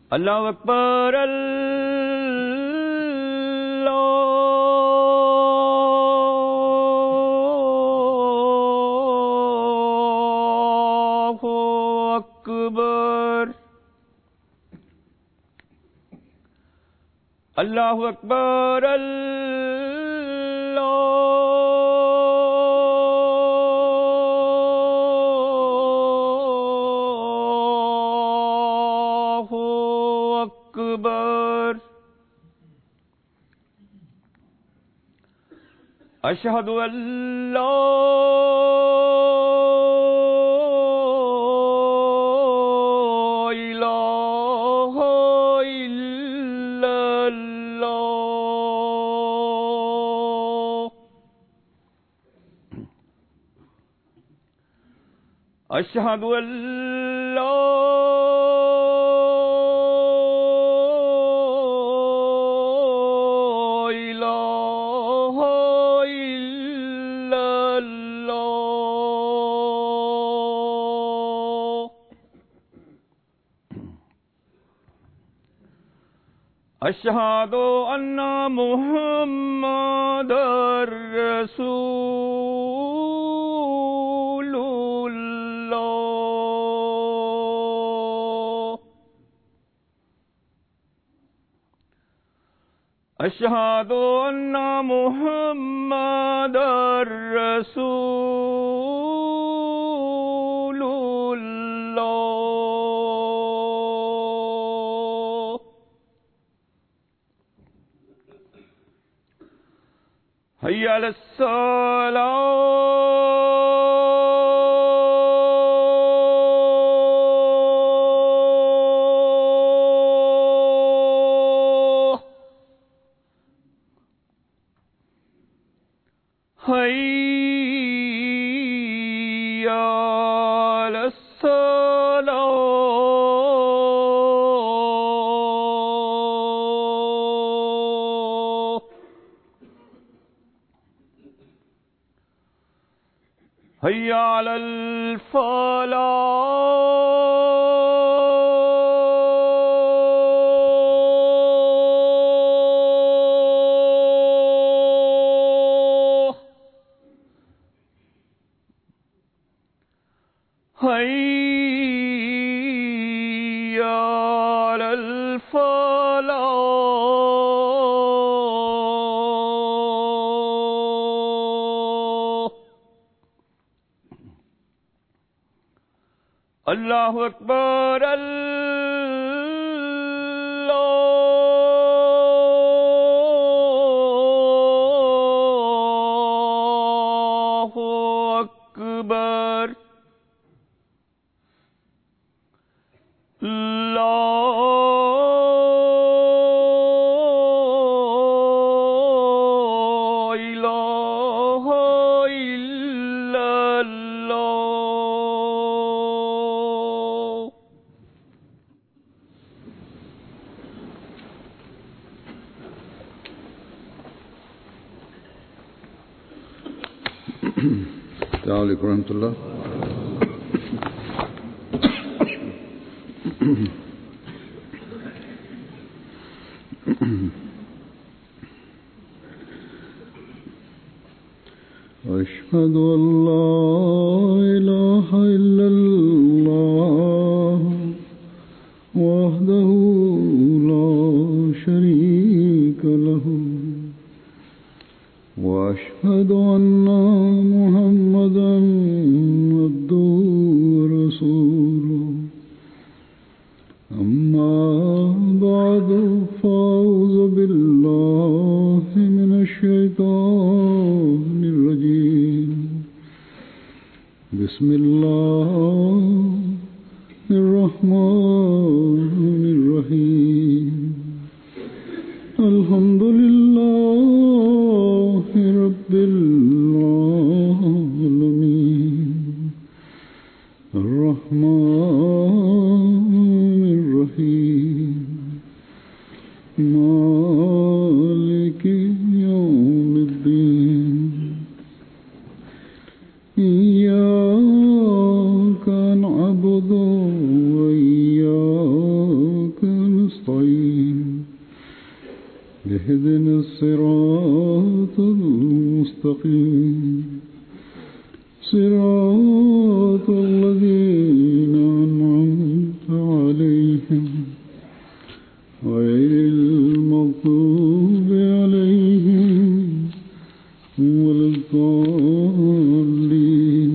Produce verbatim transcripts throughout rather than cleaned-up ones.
अल्लाहु अकबर अल्लाहु अकबर अल्लाहु अकबर अल्लाहु अकबर अशहदु अल्ला इलाहा इल्लल्लाह अशहदु अल्ला अशहदु अन्ना मुहम्मदर रसूलुल्लाह अशहदु अन्ना मुहम्मदर रसूलुल्लाह हय्या अलस्सलाह हय्या अलस्सलाह हय्या अलल फलाह हय्या अलल फलाह अल्लाहु अकबर अल्लाहु अकबर ला इलाहा इल्लल्लाह अस्सलामु अलैकुम रहमतुल्लाह। अशहदु अल्ला इलाहा इल्लल्लाह वहदहु ला शरीका लहु व अशहदु अन्ना मुहम्मदन अब्दुहु व रसूलुहु अम्मा बअदु फ़अऊज़ु बिल्लाहि मिनश शैतानिर रजीम बिस्मिल्लाहिर रहमानिर रहीम अल्हम्दुलिल्लाहि रब्बिल आलमीन अर्रहमानिर रहीम اهدنا الصراط المستقيم صراط الذين أنعمت عليهم غير المغضوب عليهم ولا الضالين.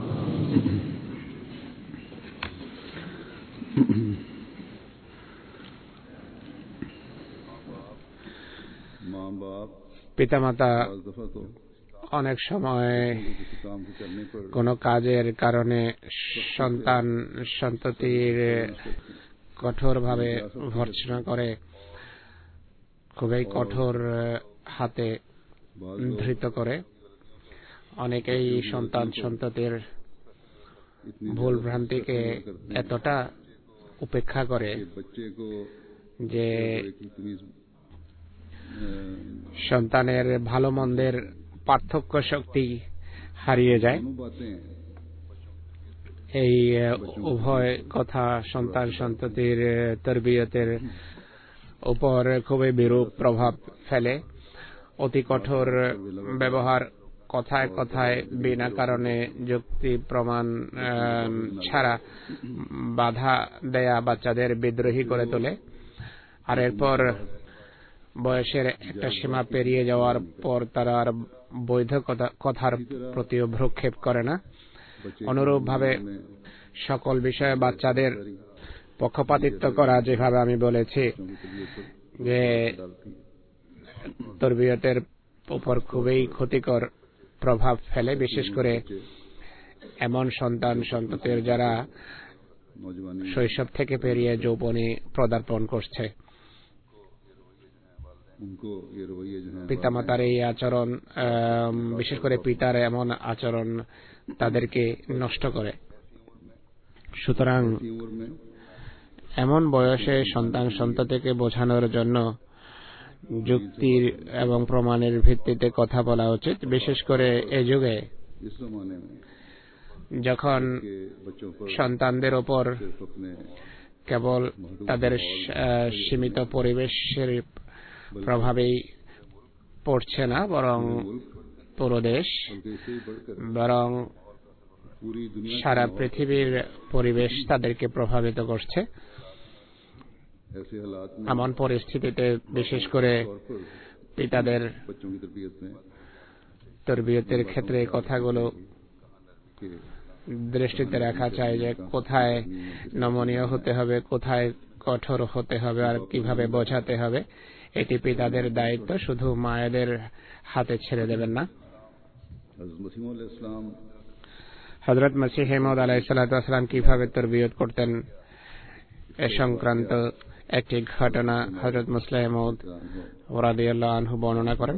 পিতামাতা অনেক সময় কোনো কাজের কারণে সন্তান সন্ততির কঠোরভাবে ভর্ৎসনা করে, খুবই কঠোর হাতে ধৃত করে। অনেকেই সন্তান সন্ততির ভুল ভ্রান্তিকে এতটা উপেক্ষা করে যে সন্তানের ভালো মন্দের পার্থক্য শক্তি হারিয়ে যায়। এই উভয় কথা সন্তান সন্ততির তরবিয়তের উপর খুবই বিরূপ প্রভাব ফেলে। অতি কঠোর ব্যবহার, কথায় কথায় বিনা কারণে যুক্তি প্রমাণ ছাড়া বাধা দেয়া বাচ্চাদের বিদ্রোহী করে তোলে। আর এরপর বয়সের একটা সীমা পেরিয়ে যাওয়ার পর তারা আর বৈধ কথার প্রতিও ভ্রুক্ষেপ করে না। অনুরূপভাবে সকল বিষয়ে বাচ্চাদের পক্ষপাতিত্ব করা, যেভাবে আমি বলেছি যে তরবিয়তের উপর খুবই ক্ষতিকর প্রভাব ফেলে, বিশেষ করে এমন সন্তান সন্ততির যারা শৈশব থেকে পেরিয়ে যৌবনে পদার্পণ করছে। পিতামাতার এই আচরণ, বিশেষ করে পিতার এমন আচরণ তাদেরকে নষ্ট করে। সুতরাং এমন বয়সে সন্তান সন্ততিকে বোঝানোর জন্য যুক্তির এবং প্রমাণের ভিত্তিতে কথা বলা উচিত। বিশেষ করে এ যুগে যখন সন্তানদের ওপর কেবল তাদের সীমিত পরিবেশের প্রভাবেই পড়ছে না, বরং পুরো দেশ, বরং সারা পৃথিবীর পরিবেশ তাদেরকে প্রভাবিত করছে। এমন পরিস্থিতিতে বিশেষ করে পিতাদের তরবিয়তের ক্ষেত্রে কথাগুলো দৃষ্টিতে রাখা চাই যে কোথায় নমনীয় হতে হবে, কোথায় কঠোর হতে হবে, আর কিভাবে বোঝাতে হবে। এটি পিতাদের দায়িত্ব, শুধু মায়েদের হাতে ছেড়ে দেবেন না। হযরত মসিহ মাউদ আলাইহিস সালাতু ওয়াস সালাম কিভাবে তরবিয়ত করতেন এ সংক্রান্ত একটি ঘটনা হযরত মুসলিহ মাউদ রাদিয়াল্লাহু আনহু বর্ণনা করেন।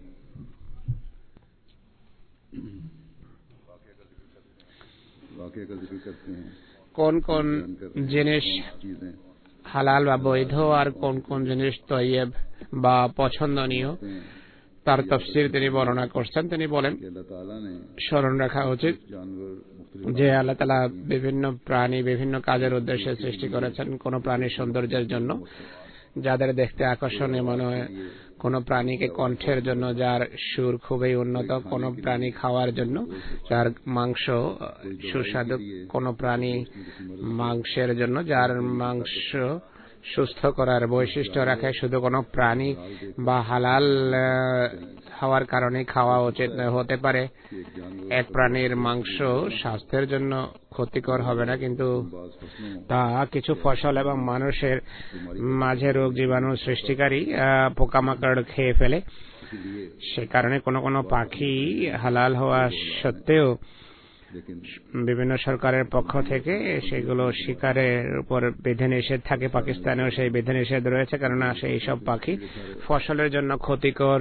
কোন কোন জিনিস হালাল বা বৈধ আর কোন কোন জিনিস তৈয়ব বা পছন্দনীয় তার তাফসীর তিনি বর্ণনা করছেন। তিনি বলেন, স্মরণ রাখা উচিত যে আল্লাহ তাআলা বিভিন্ন প্রাণী বিভিন্ন কাজের উদ্দেশ্যে সৃষ্টি করেছেন। কোন প্রাণীর সৌন্দর্যের জন্য, যাদের দেখতে আকর্ষণীয় মনে হয়, কোন প্রাণীকে কণ্ঠের জন্য যার সুর খুবই উন্নত, কোন প্রাণী খাওয়ার জন্য যার মাংস সুস্বাদু, কোন প্রাণী মাংসের জন্য যার মাংস সুস্থ করার বৈশিষ্ট্য রাখে। শুধু কোনো প্রাণী বা হালাল হওয়ার কারণে খাওয়া উচিত হতে পারে। এক প্রাণীর মাংস স্বাস্থ্যের জন্য ক্ষতিকর হবে না, কিন্তু তা কিছু ফসল এবং মানুষের মাঝে রোগ জীবাণু সৃষ্টিকারী পোকামাকড় খেয়ে ফেলে। সে কারণে কোনো কোনো পাখি হালাল হওয়া সত্ত্বেও বিভিন্ন সরকারের পক্ষ থেকে সেগুলো শিকারের উপর বিধিনিষেধ থাকে। পাকিস্তানেও সেই বিধিনিষেধ রয়েছে, কেননা সেই সব পাখি ফসলের জন্য ক্ষতিকর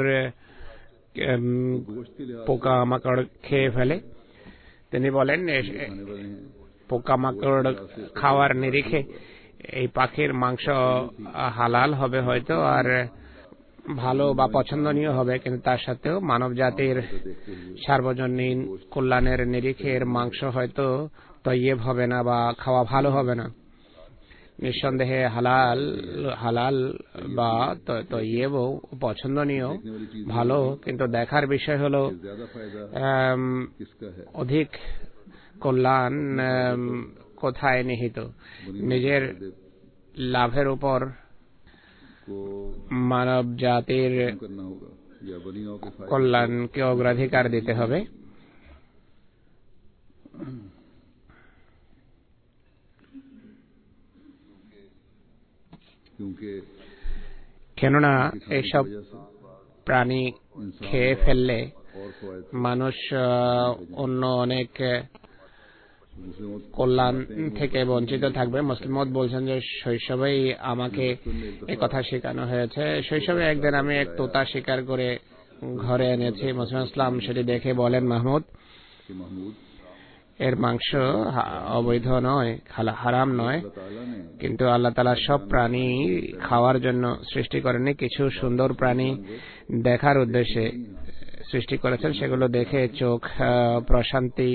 পোকামাকড় খেয়ে ফেলে। তিনি বলেন, পোকামাকড় খাওয়ার নিরিখে এই পাখির মাংস হালাল হবে হয়তো, আর ভালো বা পছন্দনীয় হবে, কিন্তু তার সাথেও মানব জাতির সার্বজনীন কল্যাণের নিরিখে এর মাংস হয়তো তৈয়ব হবে না বা খাওয়া ভালো হবে না। নিঃসন্দেহে হালাল হালাল বা তৈয়ব পছন্দনীয়, ভালো, কিন্তু দেখার বিষয় হলো অধিক কল্যাণ কোথায় নিহিত। নিজের লাভের উপর মানব জাতির কল্যাণকে অগ্রাধিকার দিতে হবে। কেননা এইসব প্রাণী খেয়ে ফেললে মানুষ অন্য অনেক কল্যাণ থেকে বঞ্চিত থাকবে। মুসলিমত বলছেন যে শৈশবেই আমাকে একথা শেখানো হয়েছে। শৈশবে একদিন আমি এক তোতা শিকার করে ঘরে এনেছি। মুসলিম ইসলাম সেটি দেখে বলেন, মাহমুদ, এর মাংস অবৈধ নয়, হারাম নয়, কিন্তু আল্লাহ তাআলা সব প্রাণী খাওয়ার জন্য সৃষ্টি করেননি, কিছু সুন্দর প্রাণী দেখার উদ্দেশ্যে সৃষ্টি করেছেন। সেগুলো দেখে চোখ প্রশান্তি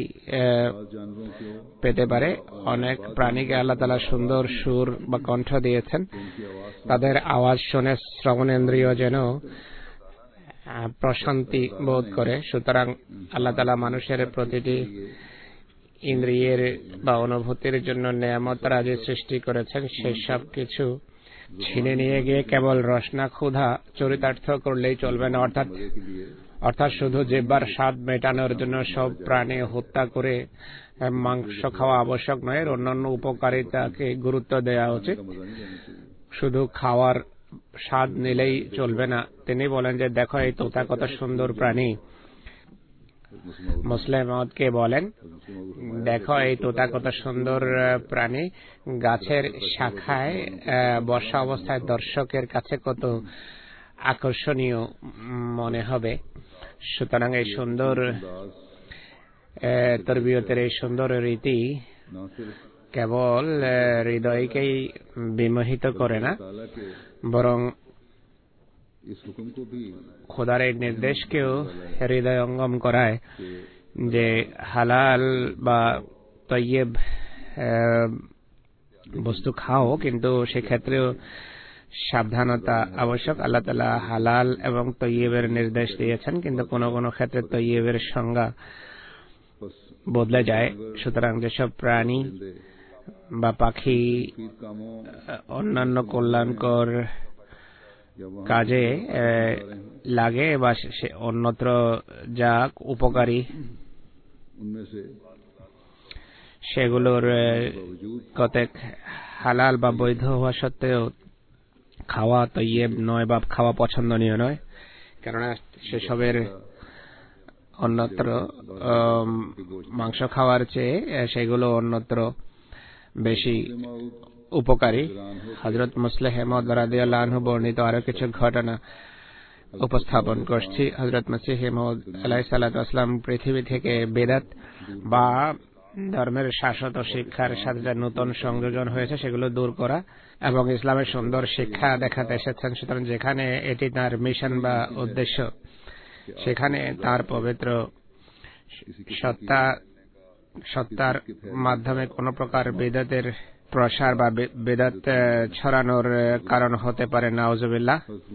পেতে পারে। অনেক প্রাণীকে আল্লাহ তাআলা সুন্দর সুর বা কণ্ঠ দিয়েছেন, তাদের আওয়াজ শুনে শ্রবণেন্দ্রিয় যেন প্রশান্তি বোধ করে। সুতরাং আল্লাহ তাআলা মানুষের প্রতিটি ইন্দ্রিয়ের বা অনুভূতির জন্য নেয়ামত রাজি সৃষ্টি করেছেন। সেই সব কিছু ছিনে নিয়ে গিয়ে কেবল রসনা ক্ষুধা চরিতার্থ করলেই চলবে না। অর্থাৎ অর্থাৎ শুধু জিহ্বার স্বাদ মেটানোর জন্য সব প্রাণী হত্যা করে মাংস খাওয়া আবশ্যক নয়, এর অন্যান্য উপকারিতাকে গুরুত্ব দেওয়া উচিত। শুধু খাওয়ার স্বাদ নিলেই চলবে না। তিনি বলেন যে দেখো এই তোতা কত সুন্দর প্রাণী। মুসলিমকে বলেন, দেখো এই তোতা কত সুন্দর প্রাণী, গাছের শাখায় বসা অবস্থায় দর্শকের কাছে কত আকর্ষণীয় মনে হবে। সুতরাং এই সুন্দর তরবিয়তের এই সুন্দর রীতি কেবল হৃদয়কেই বিমোহিত করে না, বরং খোদার এই নির্দেশকেও হৃদয়ঙ্গম করায় যে হালাল বা তৈয়ব বস্তু খাও, কিন্তু সেক্ষেত্রেও সাবধানতা আবশ্যক। আল্লাহ তাআলা হালাল এবং তৈয়বের নির্দেশ দিয়েছেন, কিন্তু কোনো কোনো ক্ষেত্রে তৈয়বের সংজ্ঞা বদলে যায়। সুতরাং যেসব প্রাণী বা পাখি অন্যান্য কল্যাণকর কাজে লাগে বা অন্যত্র যা উপকারী, সেগুলোর কতক হালাল বা বৈধ হওয়া সত্ত্বেও খাওয়া তৈয়ব নয় বা খাওয়া পছন্দনীয় নয়, কেননা সেসবের অন্যত্র মাংস খাওয়ার চেয়ে সেগুলো অন্যত্র বেশি উপকারী। হযরত মুসলিহ মাউদ রাদিয়াল্লাহু আনহু বর্ণিত আরো কিছু ঘটনা উপস্থাপন করছি। হযরত মসিহ মাউদ আলাইহিস সালাতু ওয়াস সালাম পৃথিবী থেকে বেদাত বা ধর্মের শাশ্বত শিক্ষার সাথে যে নতুন সংযোজন হয়েছে সেগুলো দূর করা এবং ইসলামের সুন্দর শিক্ষা দেখাতে এসেছেন। সুতরাং যেখানে এটি তার মিশন বা উদ্দেশ্য, সেখানে তার পবিত্র সত্তা সত্তার মাধ্যমে কোন প্রকার বেদাতের প্রসার বা বেদাত ছড়ানোর কারণ হতে পারে নাউজুবিল্লাহ।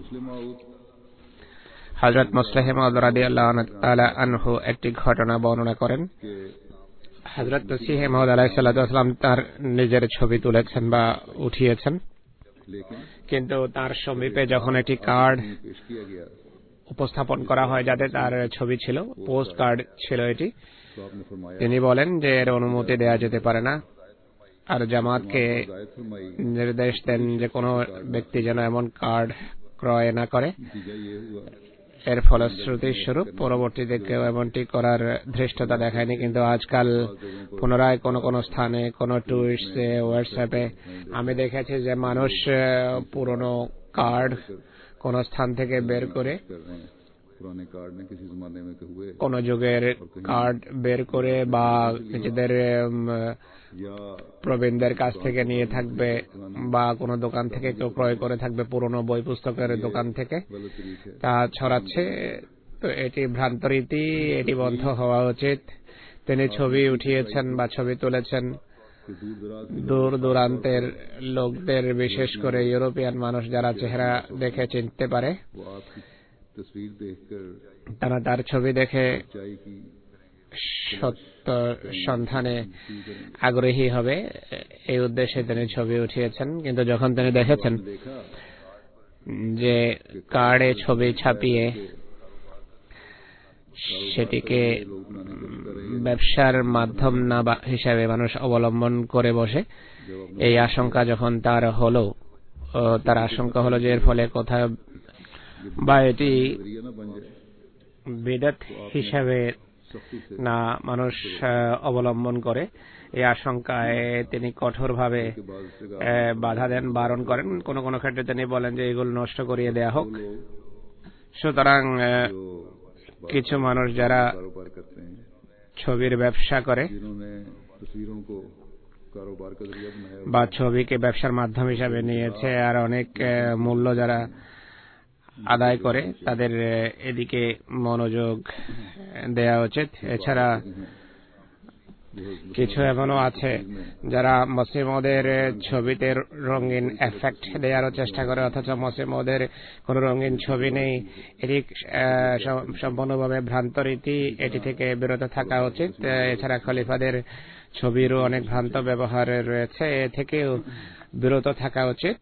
হযরত মুসলিহ মাউদ রাদিয়াল্লাহু তাআলা আনহু একটি ঘটনা বর্ণনা করেন। হযরত মসিহ মাউদ আলাইহিস সালাতু ওয়াস সালাম তার নিজের ছবি তুলেছেন বা উঠিয়েছেন, কিন্তু তার সমীপে যখন একটি কার্ড উপস্থাপন করা হয় যাতে তার ছবি ছিল, পোস্ট কার্ড ছিল এটি, তিনি বলেন যে এর অনুমতি দেওয়া যেতে পারে না, আর জামাতকে নির্দেশ দেন যে কোনো ব্যক্তি যেন এমন কার্ড ক্রয় না করে। এর ফলশ্রুতি স্বরূপ পরবর্তীতে কেউ এমনটি করার ধৃষ্টতা দেখায়নি, কিন্তু আজকাল পুনরায় কোন কোন স্থানে কোন টুইটসে হোয়াটসঅ্যাপে আমি দেখেছি যে মানুষ পুরনো কার্ড কোন স্থান থেকে বের করে, কোন যুগের কার্ড বের করে বা নিজেদের প্রবীণদের কাছ থেকে নিয়ে থাকবে বা কোন দোকান থেকে কেউ ক্রয় করে থাকবে, পুরনো বই পুস্তকের দোকান থেকে তা ছড়াচ্ছে। তো এটি ভ্রান্ত রীতি, এটি বন্ধ হওয়া উচিত। তিনি ছবি উঠিয়েছেন বা ছবি তুলেছেন দূর দূরান্তের লোকদের, বিশেষ করে ইউরোপিয়ান মানুষ যারা চেহারা দেখে চিনতে পারে, তারা তার ছবি দেখে সত্য সন্ধানে আগ্রহী হবে, এই উদ্দেশ্যে তিনি ছবি উঠিয়েছেন। কিন্তু যখন তিনি দেখেছেন যে কার্ডে ছবি ছাপিয়ে সেটিকে ব্যবসার মাধ্যম না হিসাবে মানুষ অবলম্বন করে বসে, এই আশঙ্কা যখন তার হলো, তার আশঙ্কা হলো যে এর ফলে কোথাও বা এটি বিদআত হিসাবে না মানুষ অবলম্বন করে, এই আশঙ্কায় তিনি কঠোরভাবে বাধা দেন, বারণ করেন। কোন কোন ক্ষেত্রে তিনি বলেন যে এগুলো নষ্ট করিয়ে দেয়া হোক। সুতরাং কিছু মানুষ যারা ছবির ব্যবসা করে বা ছবিকে ব্যবসার মাধ্যম হিসাবে নিয়েছে আর অনেক মূল্য যারা আদায় করে, তাদের এদিকে মনোযোগ দেয়া উচিত। এছাড়া কিছু এমনও আছে যারা মসিহ মাউদের ছবিতে রঙিন এফেক্ট দেওয়ারও চেষ্টা করে, অথচ মসিহ মাউদের কোন রঙিন ছবি নেই। এটি সম্পূর্ণভাবে ভ্রান্ত রীতি, এটি থেকে বিরত থাকা উচিত। এছাড়া খলিফাদের ছবিরও অনেক ভ্রান্ত ব্যবহার রয়েছে, এ থেকেও বিরত থাকা উচিত।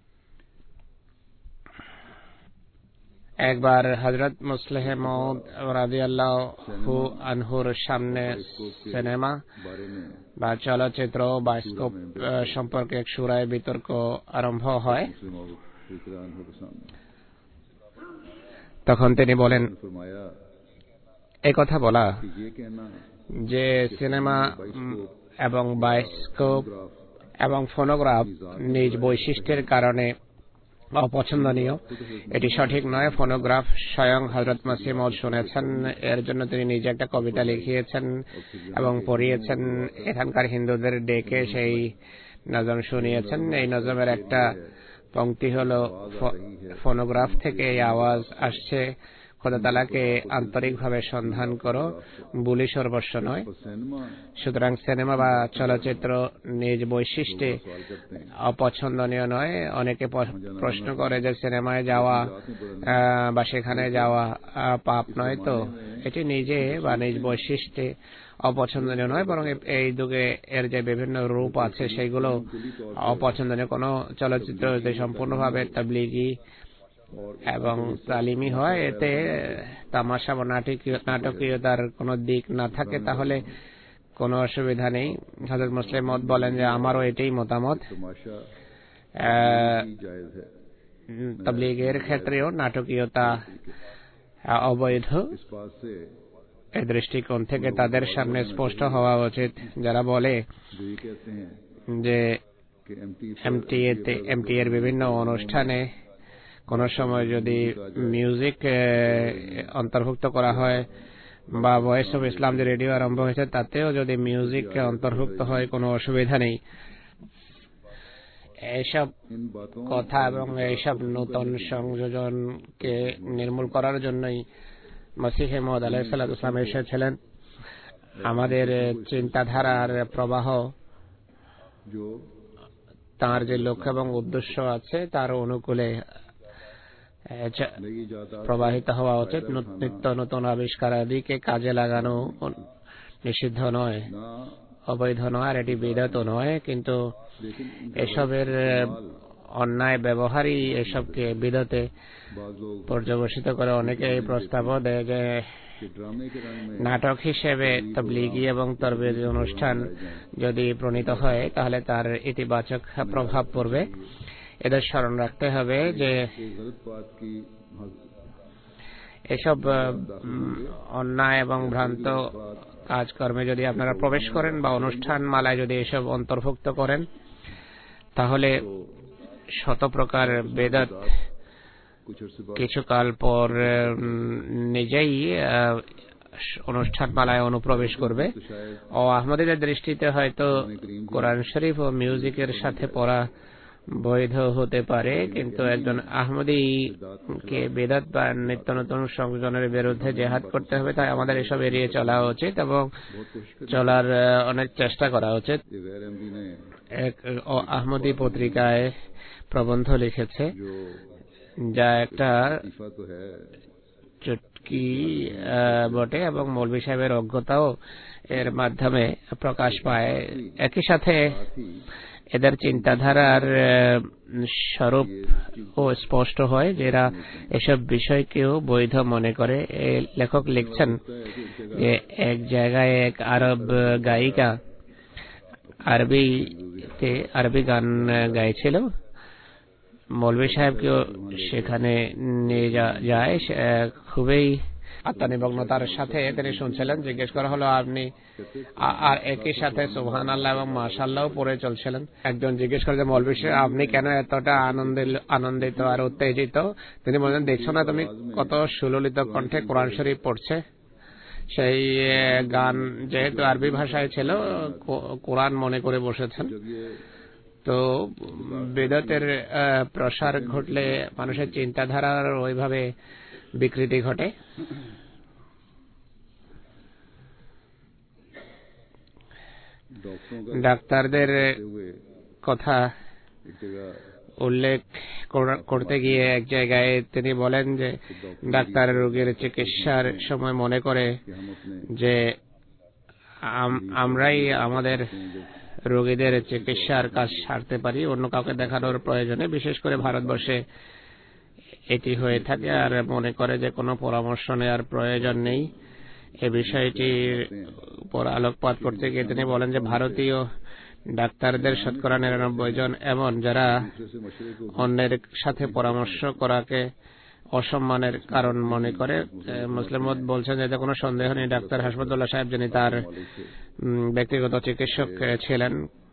একবার হযরত মুসলিহ মাউদ রাদিয়াল্লাহু আনহুর সামনে সিনেমা বা চলচ্চিত্র বায়োস্কোপ সম্পর্কে এক সুরায় বিতর্ক আরম্ভ হয়। তখন তিনি বলেন, এই কথা বলা যে সিনেমা এবং বায়োস্কোপ এবং ফোনোগ্রাফ নিজ বৈশিষ্ট্যের কারণে অপছন্দনীয়, এটি সঠিক নয়। ফোনোগ্রাফ স্বয়ং হযরত মসিহ মাউদ শুনেছেন, এর জন্য তিনি নিজে একটা কবিতা লিখিয়েছেন এবং পড়িয়েছেন। এখানকার হিন্দুদের ডেকে সেই নজম শুনিয়েছেন। এই নজমের একটা পংক্তি হলো, ফোনোগ্রাফ থেকে এই আওয়াজ আসছে, খোদা তাআলাকে আন্তরিকভাবে সন্ধান করো, বুলি সর্বস্ব নয়। সুতরাং সিনেমা বা চলচ্চিত্র নিজ বৈশিষ্ট্যে অপছন্দনীয় নয়। অনেকে প্রশ্ন করে যে সিনেমায় যাওয়া বা সেখানে যাওয়া পাপ নয়, তো এটি নিজে বা নিজ বৈশিষ্ট্যে অপছন্দনীয় নয়, বরং এই যুগে এর যে বিভিন্ন রূপ আছে সেগুলো অপছন্দনীয়। কোন চলচ্চিত্র যদি সম্পূর্ণভাবে তাবলীগী এবং তালিমি হয়, এতে তামাশা বা নাটকীয়তার কোন দিক না থাকে, তাহলে কোনো অসুবিধা নেই। হযরত মুসলিহ মাউদ বলেন যে আমারও এটাই মতামত। তাবলীগের ক্ষেত্রেও নাটকীয়তা অবৈধ। এই দৃষ্টিকোণ থেকে তাদের সামনে স্পষ্ট হওয়া উচিত যারা বলে যে এমটিএতে এমটিএ এর বিভিন্ন অনুষ্ঠানে কোন সময় যদি মিউজিক অন্তর্ভুক্ত করা হয় বা ভয়েস অফ ইসলাম যে রেডিও আরম্ভ হয়েছে তাতেও যদি মিউজিক অন্তর্ভুক্ত হয়, কোনো অসুবিধা নেই। এইসব কথা এবং এইসব নতুন সংযোজনকে নির্মূল করার জন্যই মসিহ মাউদ আলাইহিস সালাম এসেছিলেন। আমাদের চিন্তাধারার প্রবাহ তার যে লক্ষ্য এবং উদ্দেশ্য আছে তার অনুকূলে প্রবাহিত হওয়া উচিত। নিত্য নতুন আবিষ্কার আদিকে কাজে লাগানো নিষিদ্ধ নয়, অবৈধ নয়, আর এটি বিদআত নয়, কিন্তু এসবের অন্যায় ব্যবহারই এসবকে বিদআতে পর্যবসিত করে। অনেকে এই প্রস্তাবও দেয় যে নাটক হিসেবে তাবলীগী এবং তরবিয়তি অনুষ্ঠান যদি প্রণীত হয় তাহলে তার ইতিবাচক প্রভাব পড়বে। এদের স্মরণ রাখতে হবে যে এসব অন্যায় এবং ভ্রান্ত কাজকর্মে যদি আপনারা প্রবেশ করেন বা অনুষ্ঠান মালায় যদি এসব অন্তর্ভুক্ত করেন, তাহলে শত প্রকার বেদাত কিছুকাল পর নিজেই অনুষ্ঠান মালায় অনুপ্রবেশ করবে। ও আহমদীদের দৃষ্টিতে হয়তো কোরআন শরীফ ও মিউজিকের সাথে পড়া বৈধ হতে পারে, কিন্তু একজন আহমদী কে বেদাত বা নিত্য নতুন সংযোজনের বিরুদ্ধে জেহাদ করতে হবে, তাই আমাদের এসব এড়িয়ে চলা উচিত এবং চলার অনেক চেষ্টা করা উচিত। এক আহমদী পত্রিকায় প্রবন্ধ লিখেছে, যা একটা চুটকি বটে এবং মৌলভী সাহেবের অজ্ঞতাও এর মাধ্যমে প্রকাশ পায়। একই সাথে এদের চিন্তাধারার স্বরূপ ও স্পষ্ট হয়, যারা এসব বিষয়কেও বৈধ মনে করে। এই লেখক লিখছেন যে এক জায়গায় এক আরব গায়িকা আরবিতে আরবি গান গাইছিল। মৌলভী সাহেবকেও সেখানে নিয়ে যায়। খুবই আত্মনিমগ্নতার সাথে তিনি শুনছিলেন। জিজ্ঞেস করা হলো আপনি, আর একই সাথে সুবহানাল্লাহ এবং মাশাআল্লাহ পড়ে চলছিলেন। একজন জিজ্ঞেস করে যে মৌলভী সাহেব আপনি কেন এতটা আনন্দিত আর উত্তেজিত? তিনি বললেন, দেখছো না তুমি কত সুললিত কণ্ঠে কোরআন শরীফ পড়ছে। সেই গান যেহেতু আরবি ভাষায় ছিল, কোরআন মনে করে বসেছেন। তো বেদাতের প্রসার ঘটলে মানুষের চিন্তাধারার ওইভাবে বিকৃতি ঘটে। ডাক্তারদের কথা উল্লেখ করতে গিয়ে এক জায়গায় তিনি বলেন যে ডাক্তার রোগীর চিকিৎসার সময় মনে করে যে আমরাই আমাদের রোগীদের চিকিৎসার কাজ সারতে পারি, অন্য কাউকে দেখানোর প্রয়োজনে। বিশেষ করে ভারতবর্ষে এটি হয়ে থাকে, আর মনে করে যে কোনো পরামর্শ নেওয়ার প্রয়োজন নেই। এই বিষয়টির উপর আলোকপাত করতে গিয়ে তিনি বলেন যে ভারতীয় ডাক্তারদের শতকরা নিরানব্বই জন এমন যারা অন্যের সাথে পরামর্শ করাকে অসম্মানের কারণ মনে করে। মুসলিম মত বলছেন যে কোনো সন্দেহ নেই ডাক্তার হাসপাতুল্লাহ সাহেব, যিনি তার ব্যক্তিগত চিকিৎসক ছিলেন,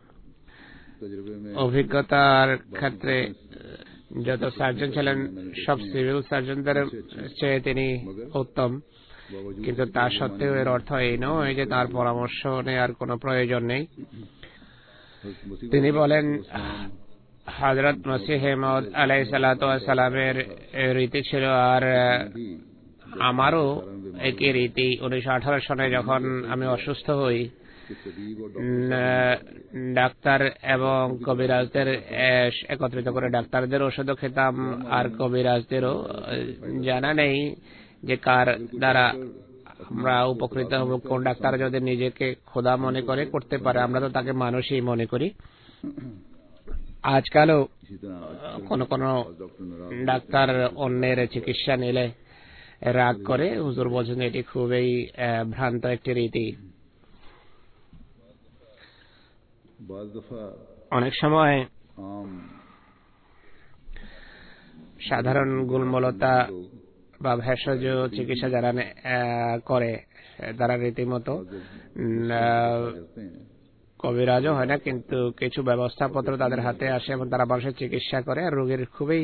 অভিজ্ঞতার ক্ষেত্রে যত সার্জন ছিলেন সব সিভিল সার্জনদের চেয়ে তিনি উত্তম। কিন্তু তা সত্ত্বেও এর অর্থ এই নয় যে তার পরামর্শ নেওয়ার কোনো প্রয়োজন নেই। তিনি বলেন হযরত মসিহ মাউদ আলাইহিস সালাতু ওয়াস সালামের রীতি ছিল, আর আমারও একই রীতি। উনিশশো আঠারো সনে যখন আমি অসুস্থ হই, ডাক্তার এবং কবিরাজদের একত্রিত করে ডাক্তারদের ওষুধও খেতাম, আর কবিরাজদেরও। জানা নেই যে কার দ্বারা আমরা উপকৃত হব। কোন ডাক্তার যদি নিজেকে খোদা মনে করে করতে পারে, আমরা তো তাকে মানুষই মনে করি। আজকালও কোন কোন ডাক্তার অন্যের চিকিৎসা নিলে রাগ করে। হুজুর বলছেন এটি খুবই ভ্রান্ত একটি রীতি। অনেক সময় সাধারণ গুলমলতা বা ভেষজ চিকিৎসা যারা করে, তারা রীতিমতো কবিরাজও হয় না, কিন্তু কিছু ব্যবস্থাপত্র তাদের হাতে আসে এবং তারা মানুষের চিকিৎসা করে, আর রোগীর খুবই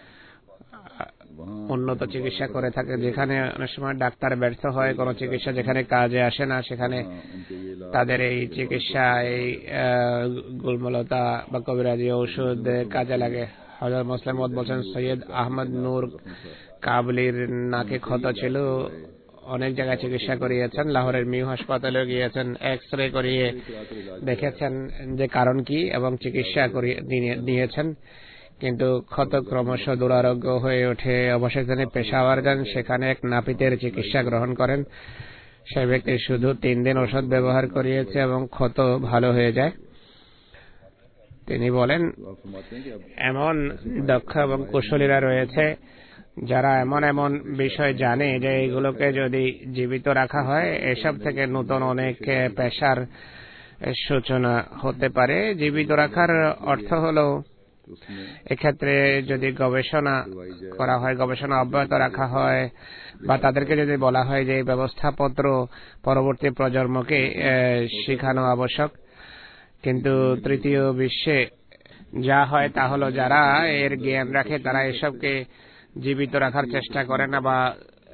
উন্নত চিকিৎসা করে থাকে। যেখানে অনেক সময় ডাক্তার ব্যর্থ হয়, কোন চিকিৎসা যেখানে কাজে আসে না, সেখানে তাদের এই চিকিৎসা, এই গুলমলতা বা কবিরাজি ঔষধ কাজে লাগে। হযরত মুসলিম মওউদ বলেন সৈয়দ আহমদ নূর কাবলির নাকে ক্ষত ছিল, অনেক জায়গায় চিকিৎসা করিয়েছেন, লাহোরের মিউ হাসপাতালে গিয়েছেন, এক্স রে করিয়ে দেখেছেন যে কারণ কি এবং চিকিৎসা করিয়ে নিয়েছেন, কিন্তু ক্ষত ক্রমশ দুরারোগ্য হয়ে ওঠে। অবশেষে তিনি পেশাওয়ার যান, সেখানে এক নাপিতের চিকিৎসা গ্রহণ করেন। সেই ব্যক্তি শুধু তিন দিন ওষুধ ব্যবহার করিয়েছে এবং ক্ষত ভালো হয়ে যায়। তিনি বলেন এমন দক্ষ এবং কুশলীরা রয়েছে যারা এমন এমন বিষয় জানে যে এগুলোকে যদি জীবিত রাখা হয়, এসব থেকে নতুন অনেক পেশার সূচনা হতে পারে। জীবিত রাখার অর্থ হলো এক্ষেত্রে যদি গবেষণা করা হয়, গবেষণা অব্যাহত রাখা হয়, বা তাদেরকে যদি বলা হয় যে এই ব্যবস্থাপত্র পরবর্তী প্রজন্মকে শেখানো আবশ্যক। কিন্তু তৃতীয় বিশ্বে যা হয় তা হলো যারা এর জ্ঞান রাখে তারা এসবকে জীবিত রাখার চেষ্টা করে না বা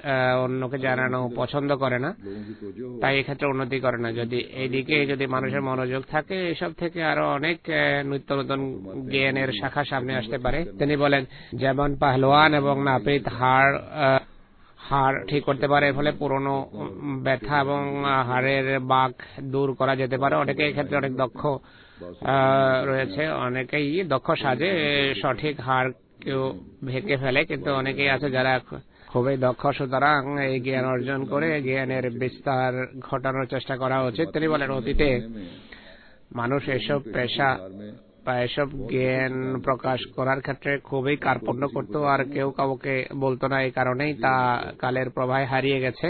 অন্যকে জানানো পছন্দ করে না, তাই এক্ষেত্রে উন্নতি করে না। যদি এইদিকে যদি মানুষের মনোযোগ থাকে, এসব থেকে আরো অনেক নিত্য নতুন জ্ঞানের শাখা সামনে আসতে পারে। তিনি বলেন যেমন পাহলোয়ান এবং নাপিত হাড় হাড় ঠিক করতে পারে, ফলে পুরনো ব্যথা এবং হাড়ের বাঁক দূর করা যেতে পারে। অনেকে এক্ষেত্রে অনেক দক্ষ রয়েছে, অনেকেই দক্ষ সাজে সঠিক হাড় কেউ ভেঙে ফেলে, কিন্তু অনেকেই আছে যারা খুবই দক্ষ। সুতরাং এই জ্ঞান অর্জন করে জ্ঞানের বিস্তার ঘটানোর চেষ্টা করা উচিত। তিনি বলেন অতীতে মানুষ এসব পেশা বা এসব জ্ঞান প্রকাশ করার ক্ষেত্রে খুবই কার্পণ্য করত, আর কেউ কাউকে বলতো না। এই কারণেই তা কালের প্রবাহে হারিয়ে গেছে।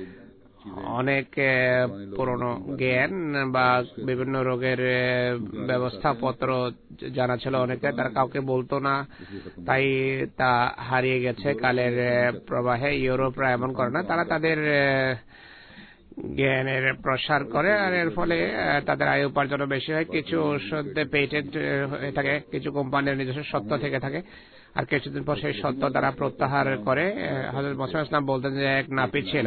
অনেক পুরনো জ্ঞান বা বিভিন্ন রোগের ব্যবস্থাপত্র জানা ছিল অনেকে, তারা কাউকে বলতো না, তাই তা হারিয়ে গেছে কালের প্রবাহে। ইউরোপরা এমন করে না, তারা তাদের জ্ঞানের প্রসার করে, আর এর ফলে তাদের আয় উপার্জন বেশি হয়। কিছু ওষুধে পেটেন্ট হয়ে থাকে, কিছু কোম্পানির নিজস্ব সত্ত্ব থেকে থাকে, আর কিছুদিন পর সেই সত্ত্ব তারা প্রত্যাহার করে। হযরত মুহাম্মদ ইসলাম বলতেন যে এক নাপিত ছিল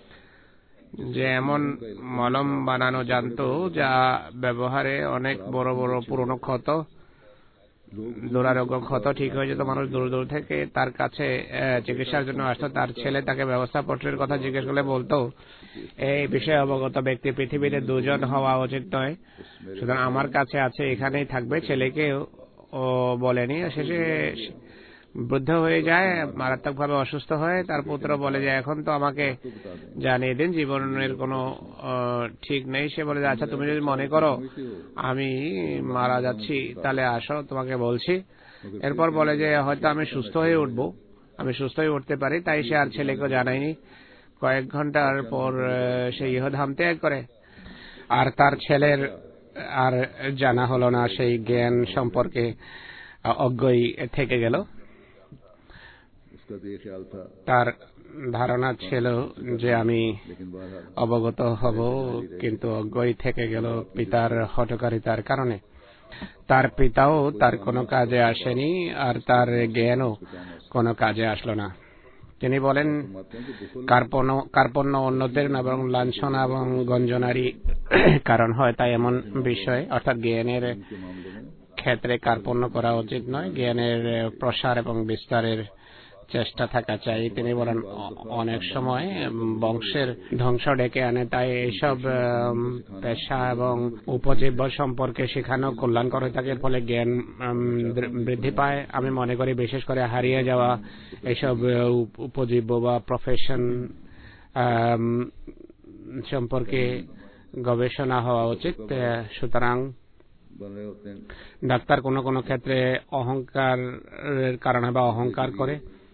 যে এমন মলম বানানো জানতো যা ব্যবহারে অনেক বড় বড় পুরনো ক্ষত, দুরারোগ্য ক্ষত ঠিক হয়ে যেত। মানুষ দূর দূর থেকে তার কাছে চিকিৎসার জন্য আসতো। তার ছেলে তাকে ব্যবস্থাপত্রের কথা জিজ্ঞেস করলে বলতো এই বিষয়ে অবগত ব্যক্তি পৃথিবীতে দুজন হওয়া উচিত নয়, সুতরাং আমার কাছে আছে, এখানেই থাকবে। ছেলেকে ও বলেনি। শেষে বৃদ্ধ হয়ে যায়, মারাত্মক ভাবে অসুস্থ হয়। তার পুত্র বলে যে এখন তো আমাকে জানিয়ে দিন, জীবনের কোনো ঠিক নেই। সে বলে যে আচ্ছা তুমি যদি মনে করো আমি মারা যাচ্ছি তাহলে আসো, তোমাকে বলছি। এরপর বলে যে হয়তো আমি সুস্থ হয়ে উঠবো, আমি সুস্থ হয়ে উঠতে পারি। তাই সে আর ছেলেকে জানায়নি। কয়েক ঘন্টার পর সে ইহধাম ত্যাগ করে, আর তার ছেলের আর জানা হলো না, সেই জ্ঞান সম্পর্কে অজ্ঞই থেকে গেল। তার ধারণা ছিল যে আমি অবগত হব, কিন্তু অজ্ঞই থেকে গেল পিতার হঠকারিতার কারণে। তার পিতাও তার কোনো কাজে আসেনি, আর তার জ্ঞানও কোনো কাজে আসলো না। তিনি বলেন কার্পণ্য কার্পণ্য অন্যদের এবং লাঞ্ছনা এবং গঞ্জনারই কারণ হয়। তাই এমন বিষয় অর্থাৎ জ্ঞানের ক্ষেত্রে কার্পণ্য করা উচিত নয়, জ্ঞানের প্রসার এবং বিস্তারের চেষ্টা থাকা চাই। তিনি বলেন অনেক সময় বংশের ধ্বংস ডেকে আনে, তাই এইসব পেশা এবং উপজীব্য সম্পর্কে শেখানো কল্যাণকর হয়ে থাকে। এর ফলে জ্ঞান বৃদ্ধি পায়। আমি মনে করি বিশেষ করে হারিয়ে যাওয়া এইসব উপজীব্য বা প্রফেশন সম্পর্কে গবেষণা হওয়া উচিত। সুতরাং ডাক্তার কোনো কোনো ক্ষেত্রে অহংকারের কারণে বা অহংকার করে,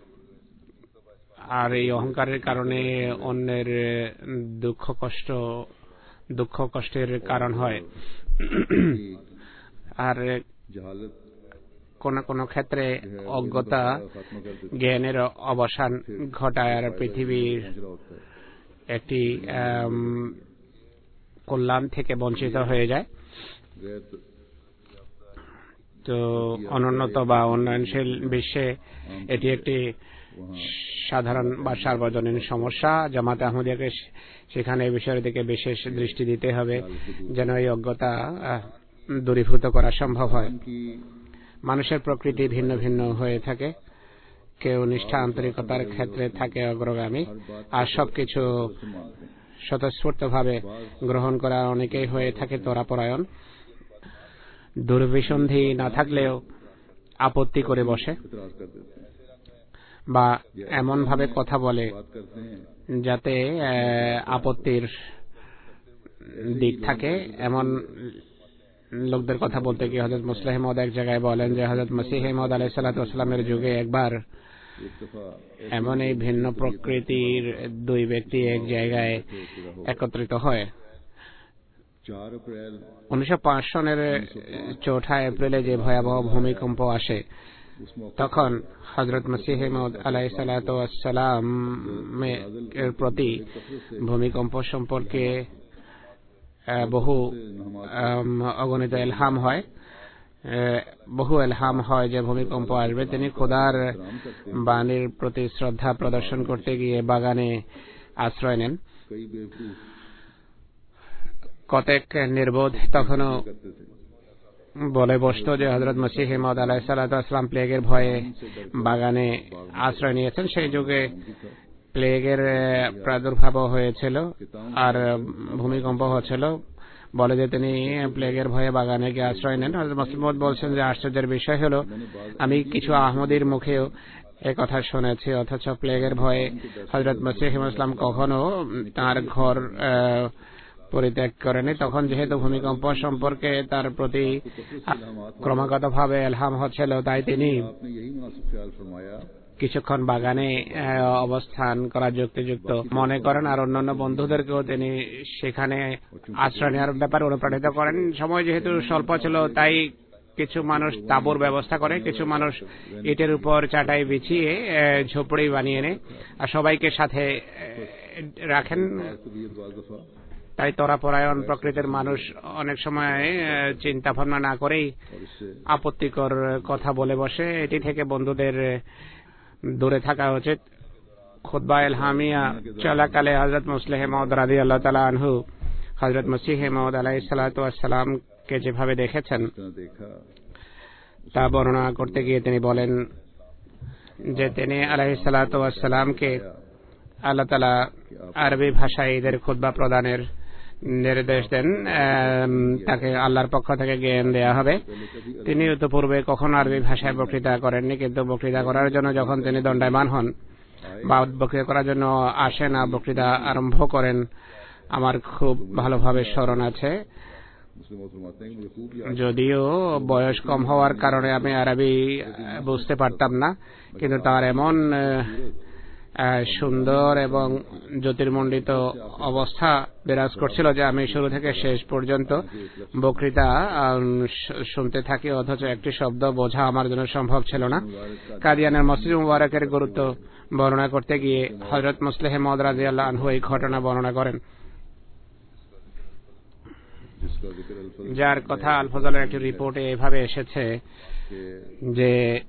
আর এই অহংকারের কারণে অন্যের দুঃখ কষ্ট দুঃখ কষ্টের কারণ হয়। আর কোন কোন ক্ষেত্রে অজ্ঞতা জ্ঞানের অবসান ঘটায়, আর পৃথিবীর একটি কল্যাণ থেকে বঞ্চিত হয়ে যায়। তো অনুন্নত বা উন্নয়নশীল বিশ্বে এটি একটি সাধারণ বা সার্বজনীন সমস্যা। জামাতে আহমদিয়াকে সেখানে এই বিষয়ের দিকে বিশেষ দৃষ্টি দিতে হবে, যেন এই অজ্ঞতা দূরীভূত করা সম্ভব হয়। মানুষের প্রকৃতি ভিন্ন ভিন্ন হয়ে থাকে, কেউ নিষ্ঠা আন্তরিকতার ক্ষেত্রে থাকে অগ্রগামী, আর সবকিছু স্বতঃস্ফূর্ত ভাবে গ্রহণ করা অনেকেই হয়ে থাকে ত্বরাপরায়ণ। দুর্বিসন্ধি না থাকলেও আপত্তি করে বসে বা এমন ভাবে কথা বলে যাতে আপত্তির দিক থাকে, এমন লোকদের কথা বলতে গিয়ে হযরত মুসলিম মাউদ এক জায়গায় বলেন যে হযরত মসিহ মাউদ আলাইহিস সালাতু ওয়াস সালামের যুগে একবার এমন এই ভিন্ন প্রকৃতির দুই ব্যক্তি এক জায়গায় একত্রিত হয়। উনিশশো পাঁচ সনের চৌঠা এপ্রিলে যে ভয়াবহ ভূমিকম্প আসে, তখন হযরত মসিহ মাউদ আলাইহিস সালাতু ওয়াস সালাম এর প্রতি ভূমিকম্প সম্পর্কে বহু অগণিত ইলহাম হয়, বহু এলহাম হয় যে ভূমিকম্প আসবে, তিনি খোদার বাণীর প্রতি শ্রদ্ধা প্রদর্শন করতে গিয়ে বাগানে আশ্রয় নেন। কতক নির্বোধ তখনও বলে বসত যে হযরত মসিহ মাউদ আলাইহিস সালাতু ওয়াস সালাম প্লেগের ভয়ে বাগানে আশ্রয় নিয়েছেন। সেই যুগে প্লেগের প্রাদুর্ভাব হয়েছিল আর ভূমিকম্প হচ্ছিল, বলে যে তিনি প্লেগের ভয়ে বাগানে গিয়ে আশ্রয় নেন। হযরত মসিহ মাউদ বলছেন যে আশ্চর্যের বিষয় হলো আমি কিছু আহমদীর মুখেও এই কথা শুনেছি, অথচ প্লেগের ভয়ে হযরত মসিহ ইসলাম কখনো তার ঘর পরিত্যাগ করেনি। তখন যেহেতু ভূমিকম্প সম্পর্কে তার প্রতি ক্রমাগত ভাবে এলহাম হচ্ছিল, তাই তিনি কিছুক্ষণ বাগানে অবস্থান করা যুক্তিযুক্ত মনে করেন আর অন্যান্য বন্ধুদেরকেও তিনি সেখানে আশ্রয় নেওয়ার ব্যাপারে অনুপ্রাণিত করেন। সময় যেহেতু স্বল্প ছিল, তাই কিছু মানুষ তাঁবুর ব্যবস্থা করে, কিছু মানুষ ইটের উপর চাটাই বিছিয়ে ঝোপড়ি বানিয়ে নেয় আর সবাইকে সাথে রাখেন। তাই তরাপরায়ণ প্রকৃতির মানুষ অনেক সময় চিন্তা ভাবনা না করেই আপত্তিকর কথা বলে বসে। এটি থেকে বন্ধুদের দূরে থাকা উচিত। খুতবা ইলহামিয়া চলাকালে হযরত মুসলিহ মাউদ রাদিয়াল্লাহু তাআলা আনহু হযরত মসিহ মাউদ আলাইহিস সালাতু ওয়াস সালামকে যেভাবে দেখেছেন তা বর্ণনা করতে গিয়ে তিনি বলেন যে তিনি আলাইহিস সালাতু ওয়াস সালামকে আল্লাহ তাআলা আরবি ভাষায় ঈদের খুতবা প্রদানের নির্দেশ দেন, তাকে আল্লাহর পক্ষ থেকে জ্ঞান দেয়া হবে। তিনি ইতিপূর্বে কখনো আরবি ভাষায় বক্তৃতা করেননি, কিন্তু বক্তৃতা করার জন্য যখন তিনি দণ্ডায়মান হন বা বক্তৃতা করার জন্য আসেন আর বক্তৃতা আরম্ভ করেন, আমার খুব ভালোভাবে স্মরণ আছে। যদিও বয়স কম হওয়ার কারণে আমি আরবি বুঝতে পারতাম না, কিন্তু তার এমন সুন্দর এবং জ্যোতির্মণ্ডিত অবস্থা বিরাজ করছিল যে আমি শুরু থেকে শেষ পর্যন্ত বক্তৃতা শুনতে থাকি, অথচ একটি শব্দ বোঝা আমার জন্য সম্ভব ছিল না। কাদিয়ানের মসজিদ মুবারকের গুরুত্ব বর্ণনা করতে গিয়ে হযরত মুসলিহ মাউদ রাদিয়াল্লাহু আনহু এই ঘটনা বর্ণনা করেন, যার কথা আল ফজলের একটি রিপোর্টে এভাবে এসেছে যে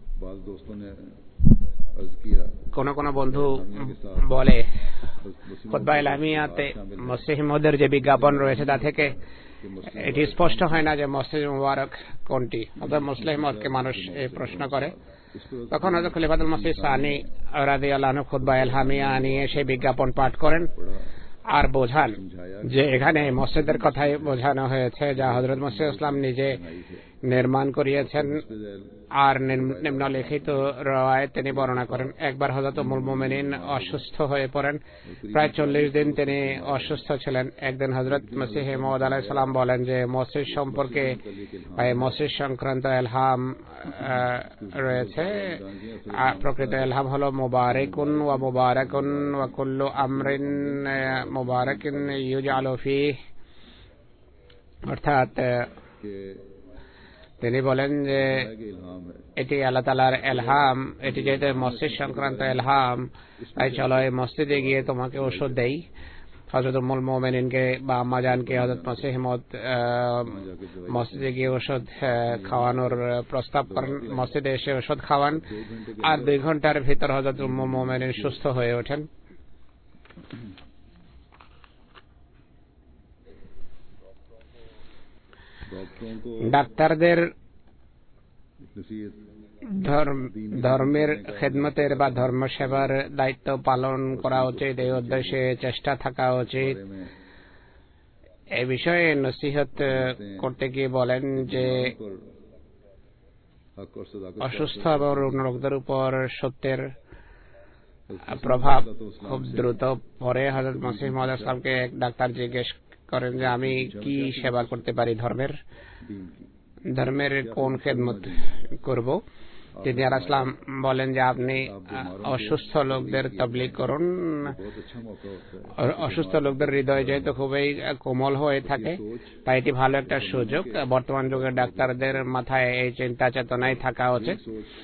কোন কোন বন্ধু বলে খুতবা ইলহামিয়াতে মসজিদ মাউদের যে বিজ্ঞাপন রয়েছে তা থেকে এটি স্পষ্ট হয় না যে মসজিদ মুবারক কোনটি। অর্থাৎ মুসলিহ মাউদকে মানুষ এই প্রশ্ন করে। তখন হযরত খলিফাতুল মসিহ সানি রাদিয়াল্লাহু আনহু খুতবা ইলহামিয়া নিয়ে সেই বিজ্ঞাপন পাঠ করেন আর বোঝান যে এখানে মসজিদের কথাই বোঝানো হয়েছে যা হযরত মসিহ ইসলাম নিজে নির্মাণ করিয়েছেন। আর নিম্নলিখিত রওয়ায়াত তিনি বর্ণনা করেন, একবার হযরত উম্মুল মুমিনিন অসুস্থ হয়ে পড়েন, প্রায় চল্লিশ দিন তিনি অসুস্থ ছিলেন। একদিন হযরত মসিহ মাউদ আলাইহিস সালাম বলেন যে মসজিদ সম্পর্কে মসজিদ সংক্রান্ত ইলহাম রয়েছে। প্রকৃত ইলহাম হলো মুবারাকুন ওয়া মুবারাকুন ওয়া কুল্লু আমরিন মুবারাকিন ইউজআলু ফীহি, অর্থাৎ তিনি বলেন যে এটি আল্লাহ তাআলার ইলহাম, এটি যেহেতু মসজিদ সংক্রান্ত ইলহাম, তাই চলো এই মসজিদে গিয়ে তোমাকে ওষুধ দেই। হযরত উম্মুল মুমিনিনকে বা আম্মা জানকে হযরত মসিহ মাউদ মসজিদে গিয়ে ওষুধ খাওয়ানোর প্রস্তাব করেন। মসজিদে এসে ওষুধ খাওয়ান আর দুই ঘন্টার ভিতর হযরত উম্মুল মুমিনিন সুস্থ হয়ে ওঠেন। ডাক্তারদের ধর্মের খেদমতের বা ধর্ম সেবার দায়িত্ব পালন করা উচিত, এই উদ্দেশ্যে চেষ্টা থাকা উচিত। এ বিষয়ে নসিহত করতে গিয়ে বলেন যে অসুস্থ এবং রুগ্ন রোগীদের উপর সত্যের প্রভাব খুব দ্রুত পড়ে। হযরত মসিহ মাউদ আলাইহিস সালামকে এক ডাক্তার জিজ্ঞেস করেন যে আমি কি সেবা করতে পারি, ধর্মের ধর্মের কোন খেদমত করব। তিনি আলাইহিস সালাম বলেন যে আপনি অসুস্থ লোকদের তাবলীগ করুন। অসুস্থ লোকদের হৃদয় যেহেতু খুবই কোমল হয়ে থাকে, তাই এটি ভালো একটা সুযোগ। বর্তমান যুগের ডাক্তারদের মাথায় এই চিন্তা চেতনায় থাকা উচিত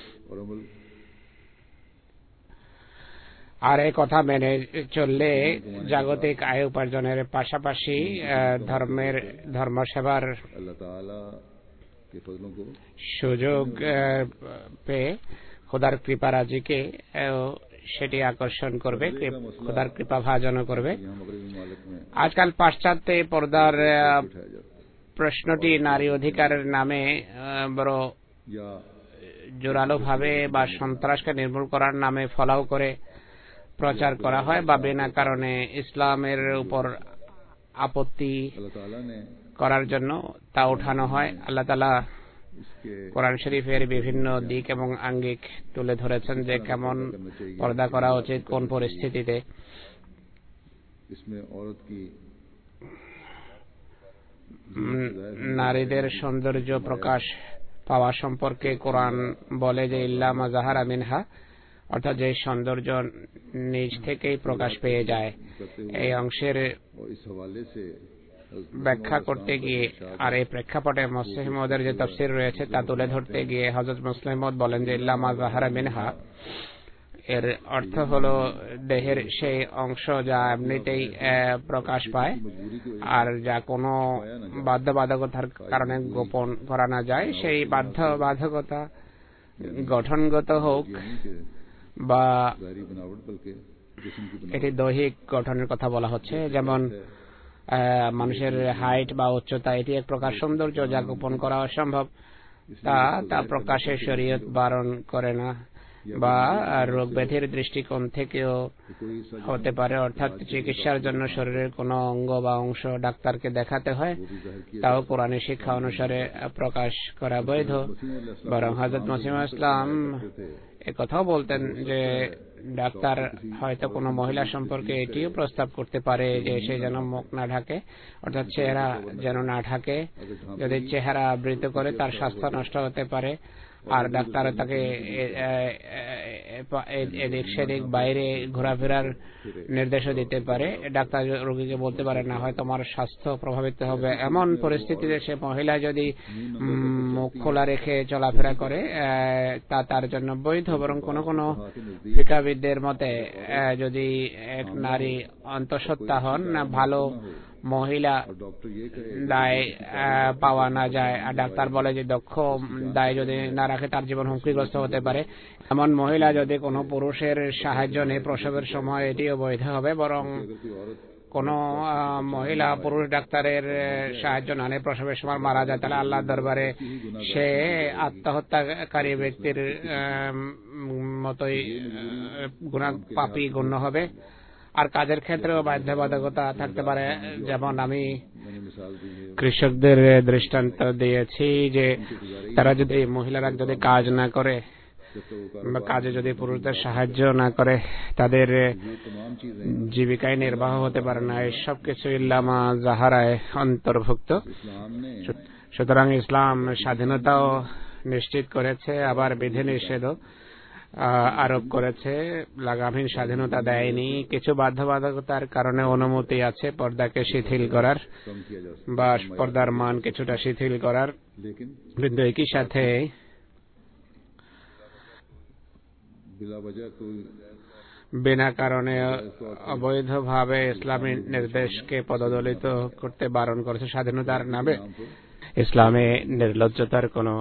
আর এই কথা মেনে চললে জাগতিক আয় উপার্জনের পাশাপাশি ধর্মের ধর্ম সেবার সুযোগ পেয়ে খোদার কৃপারাজিকে সেটি আকর্ষণ করবে, খোদার কৃপা ভাজন করবে। আজকাল পাশ্চাত্যে পর্দার প্রশ্নটি নারী অধিকারের নামে বড় জোরালো ভাবে বা সন্ত্রাসকে নির্মূল করার নামে ফলাও করে প্রচার করা হয় বা বিনা কারণে ইসলামের উপর আপত্তি করার জন্য তা উঠানো হয়। আল্লাহ তাআলা কোরআন শরীফের বিভিন্ন দিক এবং আঙ্গিক তুলে ধরেছেন যে কেমন পর্দা করা উচিত, কোন পরিস্থিতিতে। নারীদের সৌন্দর্য প্রকাশ পাওয়া সম্পর্কে কোরআন বলে যে ইল্লা মা যাহারা মিনহা, অর্থাৎ যে সৌন্দর্য নিজ থেকেই প্রকাশ পেয়ে যায়। এই অংশের ব্যাখ্যা করতে গিয়ে আর এই প্রেক্ষাপটে মুসলিম মওদের যে তাফসীর রয়েছে তা তুলে ধরতে গিয়ে হযরত মুসলিম মওদ বলেন যে ইল্লা মা যাহারা মিনহা এর অর্থ হলো দেহের সেই অংশ যা এমনিতেই প্রকাশ পায় আর যা কোনো বাধ্যবাধকতার কারণে গোপন করা না যায়, সেই বাধ্যবাধকতা গঠনগত হোক বা এটি দৈহিক গঠনের কথা বলা হচ্ছে। যেমন মানুষের হাইট বা উচ্চতা, এটি এক প্রকার সৌন্দর্য যা গোপন করা অসম্ভব, তা তা প্রকাশে শরীয়ত বারণ করে না। বা রোগ ব্যাধির দৃষ্টিকোণ থেকেও হতে পারে, অর্থাৎ চিকিৎসার জন্য শরীরের কোনো অঙ্গ বা অংশ ডাক্তারকে দেখাতে হয়, তাও কোরআনী শিক্ষা অনুসারে প্রকাশ করা বৈধ। বরং হযরত মসিহ ইসলাম একথাও বলতেন যে ডাক্তার হয়তো কোনো মহিলা সম্পর্কে এটিও প্রস্তাব করতে পারে যে সে যেন মুখ না ঢাকে, অর্থাৎ চেহারা যেন না ঢাকে। যদি চেহারা আবৃত করে তার স্বাস্থ্য নষ্ট হতে পারে, আর ডাক্তার তাকে এদিক সেদিক বাইরে ঘোরাফেরার নির্দেশও দিতে পারে। ডাক্তার রোগীকে বলতে পারে না হয় তোমার স্বাস্থ্য প্রভাবিত হবে। এমন পরিস্থিতিতে সে মহিলা যদি মুখ খোলা রেখে চলাফেরা করে তা তার জন্য বৈধ। বরং কোন কোন ফিকাহবিদদের মতে যদি এক নারী অন্তঃসত্ত্বা হন, ভালো মহিলা দায় পাওয়া না যায়, আর ডাক্তার বলে যে দক্ষ দায় যদি না রাখে তার জীবন হুমকিগ্রস্ত হতে পারে, এমন মহিলা যদি কোনো পুরুষের সাহায্য নেই প্রসবের সময়, এটিও বৈধ হবে। বরং কোন মহিলা পুরুষ ডাক্তারের সাহায্য না নিয়ে প্রসবের সময় মারা যায়, তাহলে আল্লাহর দরবারে সে আত্মহত্যাকারী ব্যক্তির মতোই গুনাহ পাপী গণ্য হবে। আর কাজের ক্ষেত্রেও বাধ্যবাধকতা থাকতে পারে। যেমন আমি কৃষকদের দৃষ্টান্ত দিয়েছি যে তারা যদি মহিলারা যদি কাজ না করে বা কাজে যদি পুরুষদের সাহায্য না করে, তাদের জীবিকায় নির্বাহ হতে পারে না। এই সব কিছু ইল্লা মা যাহারায় অন্তর্ভুক্ত। সুতরাং ইসলাম স্বাধীনতাও নিশ্চিত করেছে, আবার বিধি নিষেধও আরোপ করেছে, লাগামহীন স্বাধীনতা দেয়নি। কিছু বাধ্যবাধকতার কারণে অনুমতি আছে পর্দাকে শিথিল করার বা পর্দার মান কিছুটা শিথিল করার, কিন্তু একই সাথে বিনা কারণে অবৈধভাবে ইসলামী নির্দেশকে পদদলিত করতে বারণ করেছে স্বাধীনতার নামে। ইসলামে নির্লজ্জতার কোনো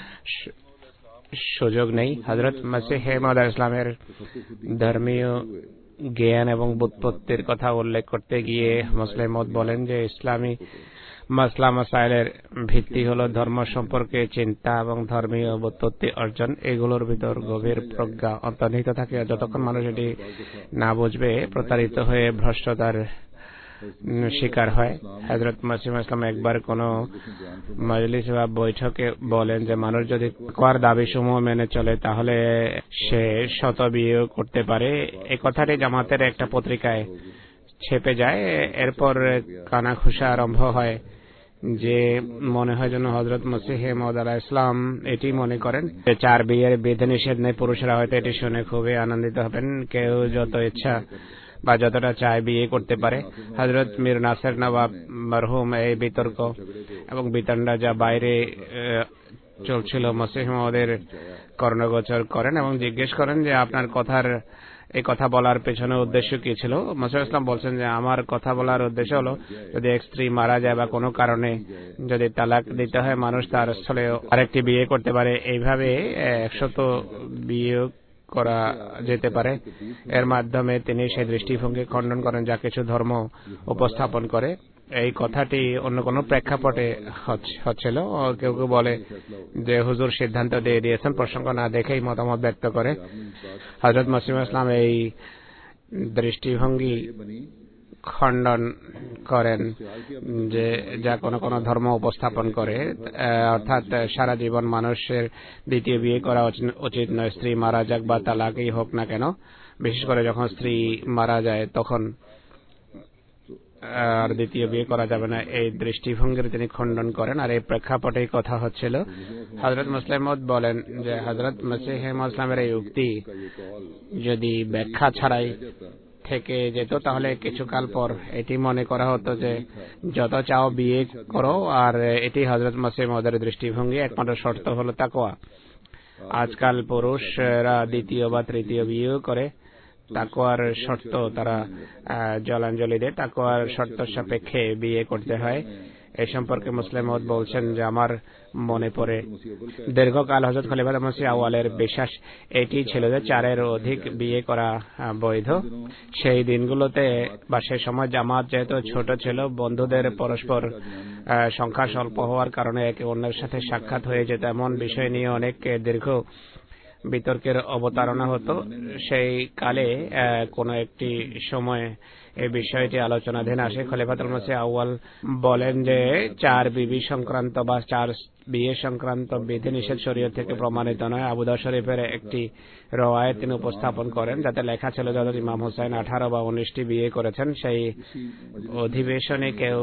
সুযোগ নেই। হযরত মসিহ মাউদ ইসলামের ধর্মীয় জ্ঞান এবং বুৎপত্তির কথা উল্লেখ করতে গিয়ে মুসলিম মত বলেন যে ইসলামী মাসলা মাসাইলের ভিত্তি হলো ধর্ম সম্পর্কে চিন্তা এবং ধর্মীয় বুৎপত্তি অর্জন। এগুলোর ভিতর গভীর প্রজ্ঞা অন্তর্নিহিত থাকে। যতক্ষণ মানুষ এটি না বুঝবে প্রতারিত হয়ে ভ্রষ্টতার শিকার হয়। হযরত মসিহ ইসলাম একবার কোন মজলিস বা বৈঠকে বলেন যে মানুষ যদি তাকওয়ার দাবি সমূহ মেনে চলে তাহলে সে শত বিয়ে করতে পারে। এই কথাটি জামাতের একটা পত্রিকায় ছেপে যায়। এরপর কানাঘুষা আরম্ভ হয় যে মনে হয় যেন হযরত মসিহ মাউদ ইসলাম এটি মনে করেন যে চার বিয়ের বিধি নিষেধ নেই। পুরুষরা হয়তো এটি শুনে খুবই আনন্দিত হবেন, কেউ যত ইচ্ছা বা যতটা চায় বিয়ে করতে পারে। হযরত মীর নাসির নওয়াব মরহুম এই বিতর্ক এবং বিতণ্ডা যা বাইরে চলছিল মসিহ মাউদের কর্ণগোচর করেন এবং জিজ্ঞেস করেন যে আপনার কথার এই কথা বলার পেছনে উদ্দেশ্য কি ছিল। মসিহ ইসলাম বলছেন যে আমার কথা বলার উদ্দেশ্য হলো যদি এক স্ত্রী মারা যায় বা কোনো কারণে যদি তালাক দিতে হয় মানুষ তার স্থলে আরেকটি বিয়ে করতে পারে, এইভাবে একশত বিয়ে করা যেতে পারে। এর মাধ্যমে তিনি সেই দৃষ্টিভঙ্গি খণ্ডন করেন যা কিছু ধর্ম উপস্থাপন করে। এই কথাটি অন্য কোনো প্রেক্ষাপটে হচ্ছিল। কেউ কেউ বলে যে হুজুর সিদ্ধান্ত দিয়ে দিয়েছেন প্রসঙ্গ না দেখেই মতামত ব্যক্ত করে। হযরত মসিহ ইসলাম এই দৃষ্টিভঙ্গি খণ্ডন করেন যে যা কোনো কোনো ধর্ম উপস্থাপন করে, অর্থাৎ সারা জীবন মানুষের দ্বিতীয় বিয়ে করা উচিত নয়, স্ত্রী মারা যাক বা তালাকই হোক না কেন, বিশেষ করে যখন স্ত্রী মারা যায় তখন আর দ্বিতীয় বিয়ে করা যাবে না। এই দৃষ্টিভঙ্গির তিনি খণ্ডন করেন। আর এই প্রেক্ষাপটেই কথা হচ্ছিল। হযরত মুসলিম মাউদ বলেন যে হযরত মসিহ ইসলামের এই উক্তি যদি ব্যাখ্যা ছাড়াই থেকে যেত তাহলে কিছুকাল পর এটি মনে করা হতো যে যত চাও বিয়ে করো, আর এটি হযরত মসিহ মাউদের দৃষ্টিভঙ্গি, একমাত্র শর্ত হলো তাকওয়া। আজকাল পুরুষরা দ্বিতীয় বা তৃতীয় বিয়েও করে, তাকওয়ার শর্ত তারা জলাঞ্জলি দেয়, তাকওয়ার শর্ত সাপেক্ষে বিয়ে করতে হয়। এই সম্পর্কে মুসলিম মাউদ বলছেন যে আমার মনে পড়ে দীর্ঘকাল হযরত খলিফাতুল মসিহ আউয়ালের বিশ্বাস এটি ছিল যে চারের অধিক বিয়ে করা বৈধ। সেই দিনগুলোতে বা সেই সময় জামাত যেহেতু ছোট ছিল, বন্ধুদের পরস্পর সংখ্যা স্বল্প হওয়ার কারণে একে অন্যের সাথে সাক্ষাৎ হয়ে যেত। এমন বিষয় নিয়ে অনেক দীর্ঘ বিতর্কের অবতারণা হতো। সেই কালে কোন একটি সময় এই বিষয়টি আলোচনাধীন আসে। খলিফাতুল মসিহ আউয়াল বলেন যে চার বিবি সংক্রান্ত বা চার বিয়ে সংক্রান্ত বিধিনিষেধ শরীয়ত থেকে প্রমাণিত নয়। আবু দাউদ শরীফের একটি রওয়ায়াত তিনি উপস্থাপন করেন যাতে লেখা ছিল যে ইমাম হুসাইন আঠারো বা উনিশটি বিয়ে করেছেন। সেই অধিবেশনে কেউ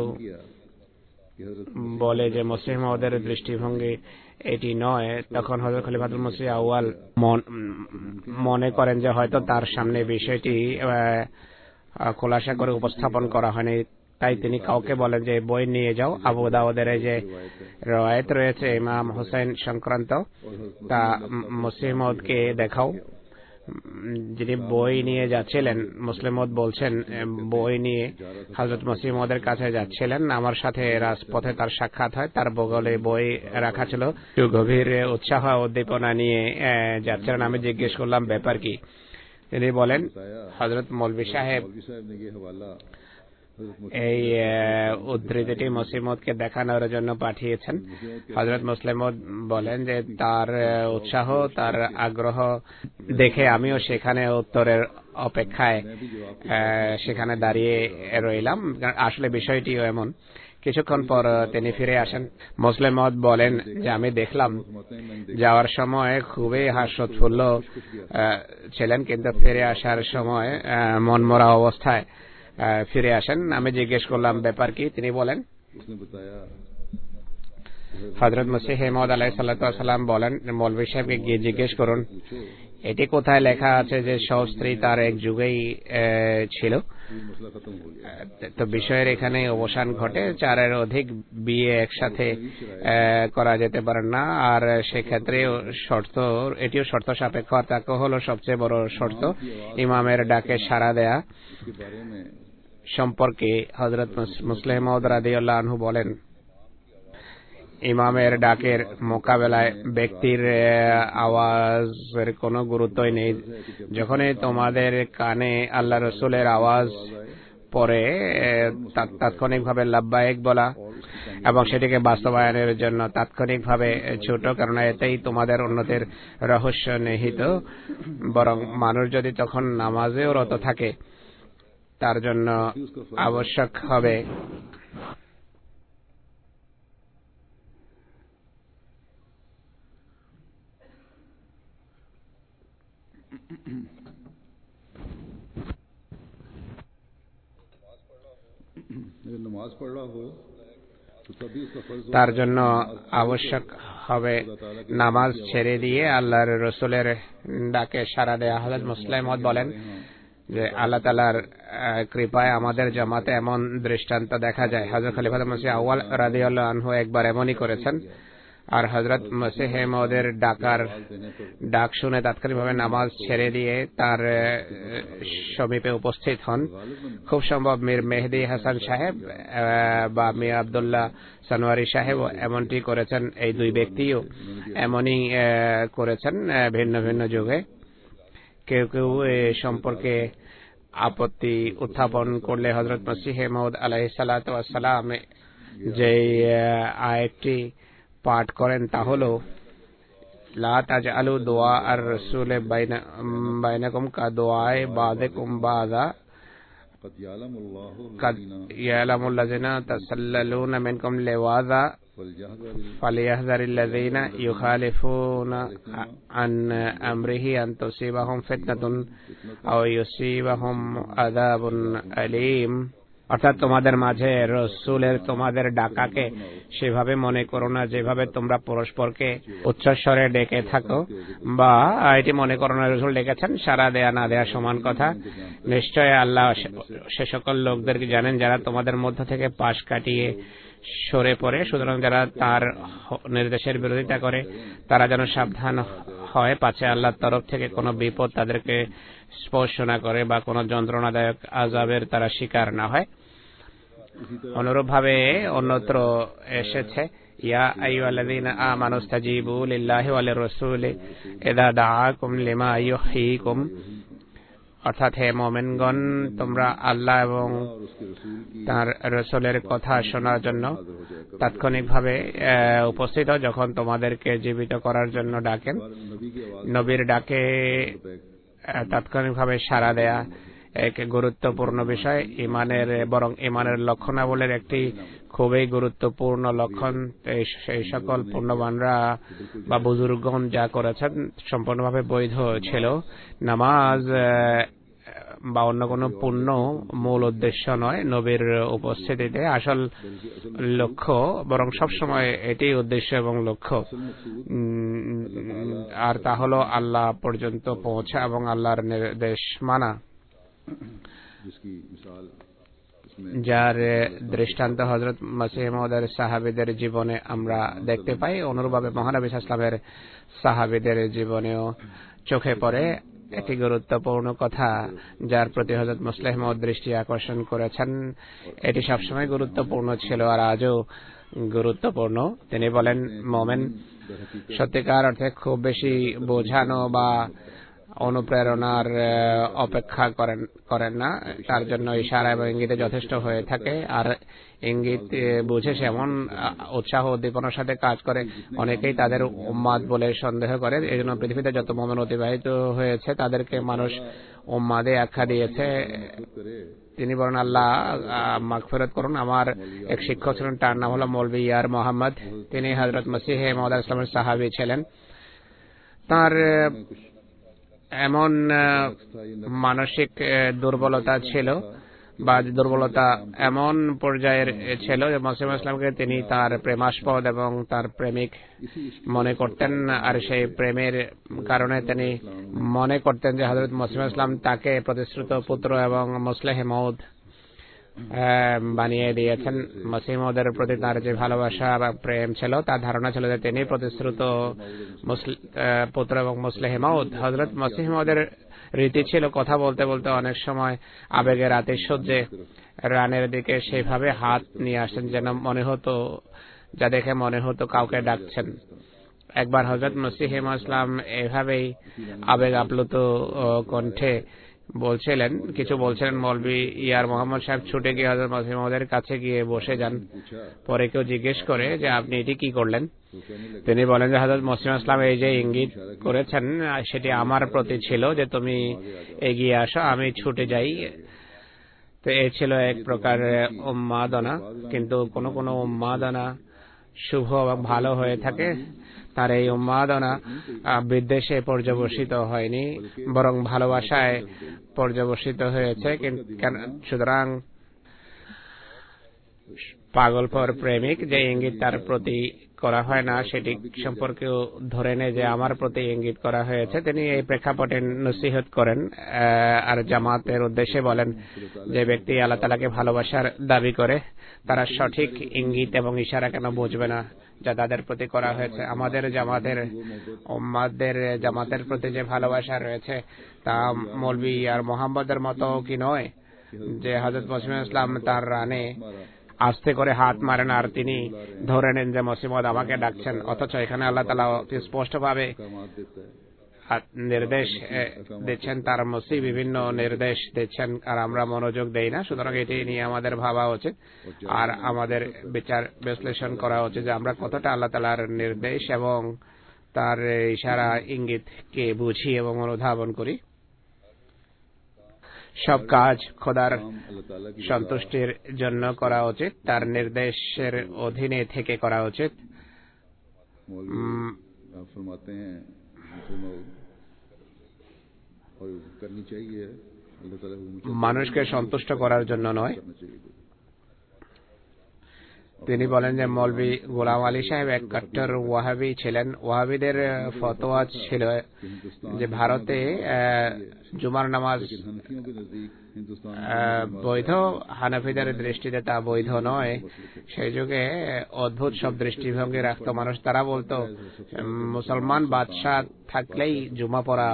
বলে যে মসিহ মাউদের দৃষ্টিভঙ্গি এটি নয়, তখন হযরত খলিফাতুল মসিহ আউয়াল মনে করেন যে হয়তো তার সামনে বিষয়টি খোলাসা করে উপস্থাপন করা হয়নি, তাই তিনি কাউকে বলেন যে বই নিয়ে যাও। আবু দাউদের যে রওয়ায়াত রয়েছে ইমাম হুসাইন সংক্রান্ত তা মসিহ মাউদকে দেখাও। যিনি বই নিয়ে যাচ্ছিলেন, মুসলিম মাউদ বলছেন বই নিয়ে হযরত মসিহ মাউদের কাছে যাচ্ছিলেন, আমার সাথে রাজপথে তার সাক্ষাৎ হয়। তার বগলে বই রাখা ছিল, একটু গভীর উৎসাহ উদ্দীপনা নিয়ে যাচ্ছিলেন। আমি জিজ্ঞেস করলাম ব্যাপার কি? তিনি বলেন হযরত মৌলভী সাহেব এই উদ্ধৃতিটি মসিহ মাউদকে দেখানোর জন্য পাঠিয়েছেন। হযরত মুসলিম মাউদ বলেন যে তার উৎসাহ, তার আগ্রহ দেখে আমিও সেখানে উত্তরের অপেক্ষায় সেখানে দাঁড়িয়ে রইলাম। আসলে বিষয়টিও এমন। কিছুক্ষণ পর তিনি ফিরে আসেন। মুসলিম মাউদ বলেন যে আমি দেখলাম যাওয়ার সময় খুবই হাস্যোৎফুল্ল ছিলেন, কিন্তু ফিরে আসার সময় মনমরা অবস্থায় ফিরে আসেন। আমি জিজ্ঞেস করলাম ব্যাপার কি? তিনি বলেন হযরত মসিহ মাউদ আলাইহিস সালাতু ওয়াস সালাম বলেন মৌলভী সাহেবকে গিয়ে জিজ্ঞেস করুন এটি কোথায় লেখা আছে যে সব স্ত্রী তার এক যুগেই ছিল। তো বিষয়ের এখানে অবসান ঘটে, চারের অধিক বিয়ে একসাথে করা যেতে পারে না। আর সেক্ষেত্রে শর্ত, এটিও শর্ত সাপেক্ষ। তাকে হলো সবচেয়ে বড় শর্ত ইমামের ডাকে সাড়া দেয়া। সম্পর্কে হযরত মুসলিম মাউদ রাদিয়াল্লাহু আনহু বলেন ইমামের ডাকের মোকাবেলায় ব্যক্তির আওয়াজের কোনো গুরুত্বই নেই। যখনই তোমাদের কানে আল্লাহ রসুলের আওয়াজ পড়ে তাৎক্ষণিকভাবে লাব্বাইক বলা এবং সেটিকে বাস্তবায়নের জন্য তাৎক্ষণিকভাবে ছোট, কারণ এতেই তোমাদের উন্নতির রহস্য নিহিত। বরং মানুষ যদি তখন নামাজেও রত থাকে তার জন্য আবশ্যক হবে তার জন্য আবশ্যক হবে নামাজ ছেড়ে দিয়ে আল্লাহর রসুলের ডাকে সাড়া দেয়া। হযরত মুসলিম মাউদ বলেন যে আল্লাহ তাআলার কৃপায় আমাদের জামাতে এমন দৃষ্টান্ত দেখা যায়। হযরত খলিফাতুল মসিহ আউয়াল রাদিয়াল্লাহু আনহু একবার এমনই করেছেন। আর হযরত মসিহ মওদের ডাকার ডাক শুনে তাৎক্ষণিকভাবে নামাজ ছেড়ে দিয়ে তার সমীপে উপস্থিত হন। খুব সম্ভব মীর মেহেদি হাসান সাহেব বা মিয়া আব্দুল্লাহ সানোয়ারি সাহেব এমনটি করেছেন। এই দুই ব্যক্তিও এমনই করেছেন ভিন্ন ভিন্ন যুগে। কেউ কেউ এ সম্পর্কে আপত্তি উত্থাপন করলে হযরত মসিহ মওদ আলাইহিস সালাতু ওয়াস সালাম যে আয়াতটি পাঠ করেন তা হল লা তাজআলু দুআ আর রাসূল বাইনা বাইনাকুম কা দুআয়ে বাযিকুম বাযা قد يعلم الذين تسللون منكم لواذا فليحذر الذين يخالفون عن أمره أن تصيبهم فتنة أو يصيبهم عذاب أليم। অর্থাৎ তোমাদের মাঝে রাসূলের তোমাদের ডাকাকে সেভাবে মনে করো না যেভাবে তোমরা পরস্পরকে উচ্চস্বরে ডেকে থাকো, বা এটি মনে করো না রাসূল ডেকেছেন সারা দেয়া না দেয়া সমান কথা। নিশ্চয় আল্লাহ সে সকল লোকদেরকে জানেন যারা তোমাদের মধ্য থেকে পাশ কাটিয়ে সরে পড়ে, সুতরাং যারা তার নির্দেশের বিরোধিতা করে তারা যেন সাবধান হয় পাছে আল্লাহর তরফ থেকে কোনো বিপদ তাদেরকে স্পর্শ না করে বা কোনো যন্ত্রণাদায়ক আযাবের তারা শিকার না হয়। অনুরূপভাবে অন্যত্র এসেছে ইয়া আইয়ুহাল্লাযীনা আমানু ইসতাজীবু লিল্লাহি ওয়া লির-রাসূলি ইযা দাআকুম লিমা ইউহয়িকুম, অর্থাৎ হে মুমিনগণ তোমরা আল্লাহ এবং তার রাসূলের কথা শোনার জন্য তাৎক্ষণিকভাবে উপস্থিত হও যখন তোমাদেরকে জীবিত করার জন্য ডাকেন। নবীর ডাকে তাৎক্ষণিকভাবে সাড়া দেয়া এক গুরুত্বপূর্ণ বিষয়, ইমানের বরং ইমানের লক্ষণাবলীর একটি খুবই গুরুত্বপূর্ণ লক্ষণ। সেই সকল পুণ্যবানরা বা বুজুর্গগণ যা করেছেন সম্পূর্ণভাবে বৈধ ছিল। নামাজ বা অন্য কোনো পুণ্য মূল উদ্দেশ্য নয় নবীর উপস্থিতিতে আসল লক্ষ্য, বরং সবসময় এটি উদ্দেশ্য এবং লক্ষ্য, আর তা হলো আল্লাহ পর্যন্ত পৌঁছা এবং আল্লাহর নির্দেশ মানা, যার দৃষ্টান্ত হযরত মসিহ মওদের সাহাবীদের জীবনে আমরা দেখতে পাই। অনুরূপভাবে মহানবী সাল্লাল্লাহু আলাইহি ওয়াসাল্লামের সাহাবীদের জীবনেও চোখে পড়ে একটি গুরুত্বপূর্ণ কথা যার প্রতি হযরত মসিহ মওদ দৃষ্টি আকর্ষণ করেছেন। এটি সবসময় গুরুত্বপূর্ণ ছিল আর আজও গুরুত্বপূর্ণ। তিনি বলেন, মুমিন সত্যিকার অর্থে খুব বেশি বোঝানো বা অনুপ্রেরণার অপেক্ষা করেন করেন না, তার জন্য ইশারা এবং ইঙ্গিতে যথেষ্ট হয়ে থাকে। আর ইঙ্গিত বুঝে সে এমন উৎসাহ উদ্দীপনার সাথে কাজ করে অনেকেই তাদের উম্মাদ বলে সন্দেহ করে। এই জন্য পৃথিবীতে যত মুমিন অতিবাহিত হয়েছে তাদেরকে মানুষ উম্মাদে আখ্যা দিয়েছে। তিনি বলেন, আল্লাহ মাগফিরাত করুন, আমার এক শিক্ষক ছিলেন, তার নাম হলো মৌলভী ইয়ার মোহাম্মদ। তিনি হযরত মসিহ মওদ আলাইহিস সালামের সাহাবী ছিলেন। তার এমন মানসিক দুর্বলতা ছিল বা দুর্বলতা এমন পর্যায়ের ছিল যে মসিহ ইসলামকে তিনি তার প্রেমাস্পদ এবং তার প্রেমিক মনে করতেন। আর সেই প্রেমের কারণে তিনি মনে করতেন যে হযরত মসিহ ইসলাম তাকে প্রতিশ্রুত পুত্র এবং মুসলিহ মওদ বানিয়ে দিয়েছেন। মসিহ মওদের প্রতি তার যে ভালোবাসা বা প্রেম ছিল তার ধারণা ছিল যে তিনি প্রতিশ্রুত পুত্র এবং মুসলিহ মওদ। হযরত মসিহ মওদের রীতি ছিল কথা বলতে বলতে অনেক সময় আবেগের আতিশয্যে রানের দিকে সেভাবে হাত নিয়ে আসেন যেন মনে হতো, যা দেখে মনে হতো কাউকে ডাকছেন। একবার হযরত মসিহ ইসলাম এভাবেই আবেগ আপ্লুত কণ্ঠে বলছিলেন কিছু বলছিলেন মৌলভী ইয়ার মোহাম্মদ সাহেব ছুটে গিয়ে হযরত মসিহ মওদের কাছে গিয়ে বসে যান। পরে কেউ জিজ্ঞেস করে যে আপনি এটি কি করলেন? তিনি বলেন যে হযরত মসিহ ইসলাম এই যে ইঙ্গিত করেছেন সেটি আমার প্রতি ছিল যে তুমি এগিয়ে আসো, আমি ছুটে যাই। তো এই ছিল এক প্রকার উন্মাদনা, কিন্তু কোন কোন উন্মাদনা শুভ এবং ভালো হয়ে থাকে। তার এই উন্মাদনা বিদ্বেষে পর্যবসিত হয়নি, বরং ভালোবাসায় পর্যবসিত হয়েছে। সুতরাং পাগলপর প্রেমিক যে ইঙ্গিত তার প্রতি করা হয় না সেটি সম্পর্কেও ধরে নেয় যে আমার প্রতি ইঙ্গিত করা হয়েছে। তিনি এই প্রেক্ষাপটে নসিহত করেন আর জামাতের উদ্দেশ্যে বলেন যে ব্যক্তি আল্লাহ তাআলাকে ভালোবাসার দাবি করে তারা সঠিক ইঙ্গিত এবং ইশারা কেন বুঝবে না যা তাদের প্রতি করা হয়েছে। আমাদের জামাতের উম্মাদের জামাতের প্রতি যে ভালোবাসা রয়েছে তা মৌলভী আর মোহাম্মদের মতো কি নয় যে হযরত মসিহ ইসলাম তার রানে আস্তে করে হাত মারেন আর তিনি ধরে নেন যে মসিমদ আমাকে ডাকছেন, অথচ এখানে আল্লাহ তাআলা স্পষ্টভাবে নির্দেশ দিচ্ছেন, তার মসি বিভিন্ন নির্দেশ দিচ্ছেন আর আমরা মনোযোগ দেই না। সুতরাং এটি নিয়ে আমাদের ভাবা উচিত আর আমাদের বিচার বিশ্লেষণ করা উচিত যে আমরা কতটা আল্লাহ তাআলার নির্দেশ এবং তার ইশারা ইঙ্গিতকে বুঝি এবং অনুধাবন করি। সব কাজ খোদার সন্তুষ্টির জন্য করা উচিত, তার নির্দেশের অধীনে থেকে করা উচিত। মানুষকে সন্তুষ্ট করার জন্য নয়। তিনি বলেন যে মৌলভী গোলাম আলী সাহেব এক কট্টর ওয়াহাবি ছিলেন। ওয়াহাবিদের ফতোয়া ছিল যে ভারতে জুমার নামাজ বৈধ, হানাফিদের দৃষ্টিতে তা বৈধ নয়। সেই যুগে অদ্ভুত সব দৃষ্টিভঙ্গি রাখত মানুষ। তারা বলতো মুসলমান বাদশাহ থাকলেই জুমা পড়া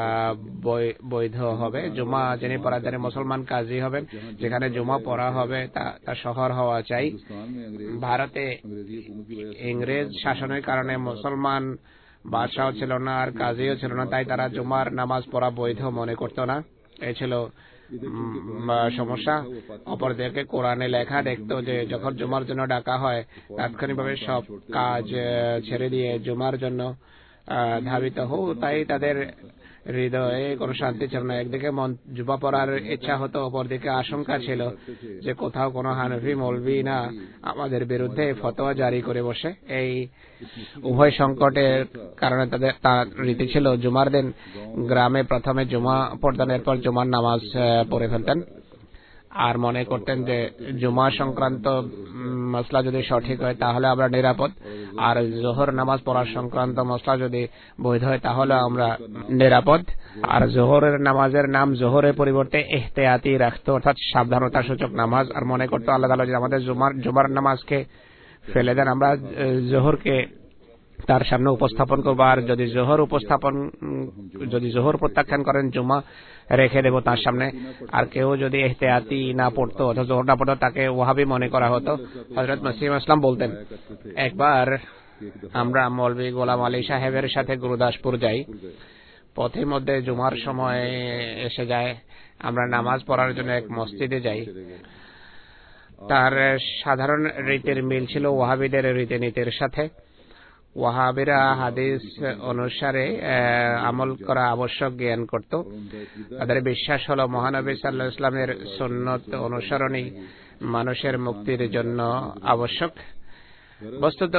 বৈধ হবে, জুমা যিনি পড়ান তিনি মুসলমান কাজী হবেন, যেখানে জুমা পড়া হবে তা তা শহর হওয়া চাই। ভারতে ইংরেজ শাসনের কারণে মুসলমান বাদশাহ ছিল না আর কাজীও ছিল না, তাই তারা জুমার নামাজ পড়া বৈধ মনে করত না। এই ছিল সমস্যা। অপরদিকে কোরআনে লেখা দেখতো যে যখন জুমার জন্য ডাকা হয় তাৎক্ষণিকভাবে সব কাজ ছেড়ে দিয়ে জুমার জন্য ধাবিত হও, তাই তাদের হৃদয়ে কোনো শান্তি ছিল না। একদিকে মন জুমা পড়ার ইচ্ছা হতো, অপরদিকে আশঙ্কা ছিল যে কোথাও কোনো হানফি মৌলভী না আমাদের বিরুদ্ধে ফতোয়া জারি করে বসে। এই উভয় সংকটের কারণে তাদের তার রীতি ছিল জুমার দিন গ্রামে প্রথমে জুমা পড়তেন, এরপর জুমার নামাজ পড়ে ফেলতেন আর মনে করতেন যে জুমা সংক্রান্ত মসলা যদি সঠিক হয় তাহলে আমরা নিরাপদ, আর জোহর নামাজ পড়ার সংক্রান্ত মসলা যদি বৈধ হয় তাহলে আমরা নিরাপদ। আর জোহরের নামাজের নাম জোহরের পরিবর্তে ইহতিয়াতি রাখতো, অর্থাৎ সাবধানতা সূচক নামাজ, আর মনে করতো আল্লাহ তাআলা যদি আমাদের জুমার জুমার নামাজকে ফেলে দেন আমরা জোহরকে তার সামনে উপস্থাপন করবো, আর যদি জোহর উপস্থাপন যদি জোহর প্রত্যাখ্যান করেন জুমা রেখে দেব তার সামনে। আর কেউ যদি ইহতিয়াতি না পড়তো অথবা জোহর না পড়তো তাকে ওয়াহাবি মনে করা হতো। হযরত মসিহ ইসলাম বলতেন, একবার আমরা মৌলভী গোলাম আলী সাহেবের সাথে গুরুদাসপুর যাই, পথের মধ্যে জুমার সময় এসে যায়, আমরা নামাজ পড়ার জন্য এক মসজিদে যাই। তার সাধারণ রীতির মিল ছিল ওয়াহাবিদের রীতিনীতির সাথে। ওয়াহাবিরা হাদিস অনুসারে আমল করা আবশ্যক জ্ঞান করত। তাদের বিশ্বাস হলো মহানবী সাল্লাল্লাহু আলাইহি ওয়াসাল্লামের সুন্নত অনুসরণই মানুষের মুক্তির জন্য আবশ্যক। বস্তুত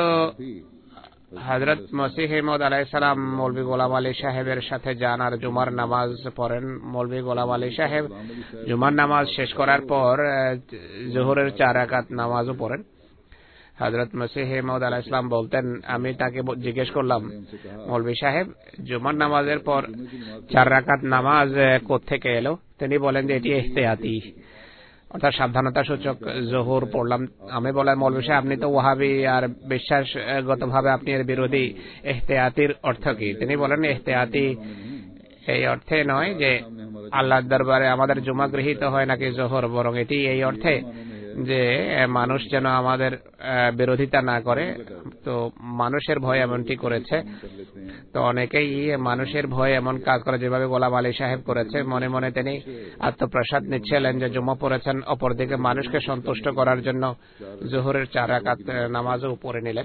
হযরত মসিহ মউদ আলাইহিস সালাম মৌলভী গোলাম আলী সাহেবের সাথে যান আর জুমার নামাজ পড়েন। মৌলভী গোলাম আলী সাহেব জুমার নামাজ শেষ করার পর জোহরের চার রাকাত নামাজও পড়েন। হযরত মসিহ মউদ আলাইহিস সালাম বলতেন, আমি তাকে জিজ্ঞেস করলাম, মৌলভী সাহেব জুমার নামাজের পর চার রাকাত নামাজ কোত্থেকে এলো? তিনি বলেন যে এটি ইহতিয়াতি, অর্থাৎ সাবধানতা সূচক জোহর পড়লাম। আমি বললাম, মৌলভী সাহেব আপনি তো ওয়াহাবি আর বিশ্বাসগতভাবে আপনি এর বিরোধী, ইহতিয়াতির অর্থ কি? তিনি বলেন ইহতিয়াতি এই অর্থে নয় যে আল্লাহর দরবারে আমাদের জুমা গৃহীত হয় নাকি জোহর, বরং এটি এই অর্থে যে মানুষ যেন আমাদের বিরোধিতা না করে। তো মানুষের ভয় এমনটি করেছে, তো অনেকেই মানুষের ভয় এমন কাজ করে যেভাবে গোলাম আলী সাহেব করেছে। মনে মনে তিনি আত্মপ্রসাদ নিচ্ছিলেন যে জুমা পড়েছেন, অপরদিকে মানুষকে সন্তুষ্ট করার জন্য জোহরের চার রাকাত নামাজও পড়ে নিলেন।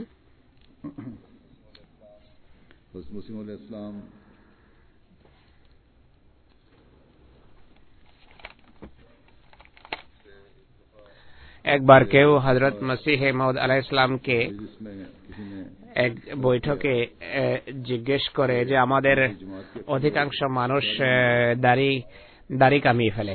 একবার কেউ হযরত মসিহ মউদ আলাইহিস সালামকে এক বৈঠকে জিজ্ঞেস করে যে আমাদের অধিকাংশ মানুষ দাড়ি দাড়ি কামিয়ে ফেলে,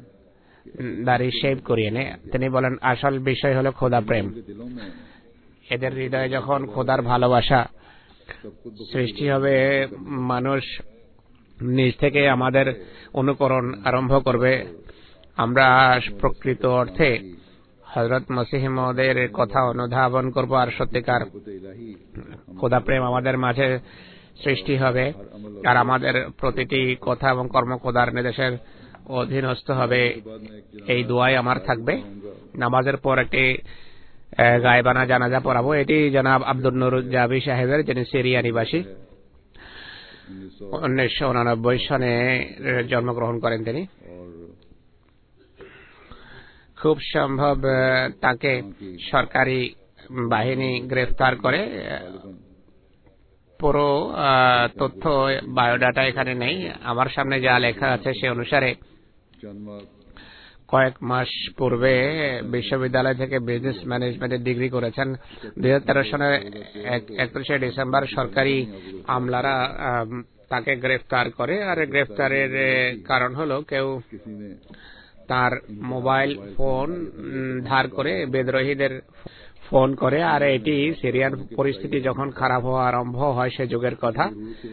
দাড়ি শেভ করিয়ে নেয়। তিনি বলেন আসল বিষয় হলো খোদা প্রেম। এদের হৃদয়ে যখন খোদার ভালোবাসা সৃষ্টি হবে, মানুষ নিজ থেকে আমাদের অনুকরণ আরম্ভ করবে। আমরা প্রকৃত অর্থে হযরত মসিহ মওউদের কথা অনুধাবন করব, আর সত্যিকার খোদা প্রেম আমাদের মাঝে সৃষ্টি হবে, আর আমাদের প্রতিটি কথা এবং কর্ম খোদার নির্দেশের অধীনস্থ হবে। এই দোয়াই আমার থাকবে। নামাজের পর একটি গায়বানা জানাজা পড়াবো। এটি জনাব আব্দুল নূর জাবি সাহেবের, যিনি সিরিয়া নিবাসী। উনিশশো উনানব্বই সনে জন্মগ্রহণ করেন তিনি। খুব সম্ভব তাকে সরকারি বাহিনী গ্রেফতার করে। পুরো তথ্য বায়োডাটা এখানে নেই, আমার সামনে যা লেখা আছে সে অনুসারে কয়েক মাস পূর্বে বিশ্ববিদ্যালয় থেকে বিজনেস ম্যানেজমেন্টের ডিগ্রি করেছেন। দুই হাজার তেরো সনের একত্রিশে ডিসেম্বর সরকারি আমলারা তাকে গ্রেফতার করে, আর গ্রেফতারের কারণ হলো কেউ তার মোবাইল ফোন ধার করে বিদ্রোহীদের ফোন করে। আর এটি সিরিয়ার পরিস্থিতি যখন খারাপ হওয়া আরম্ভ হয় সে যুগের কথা,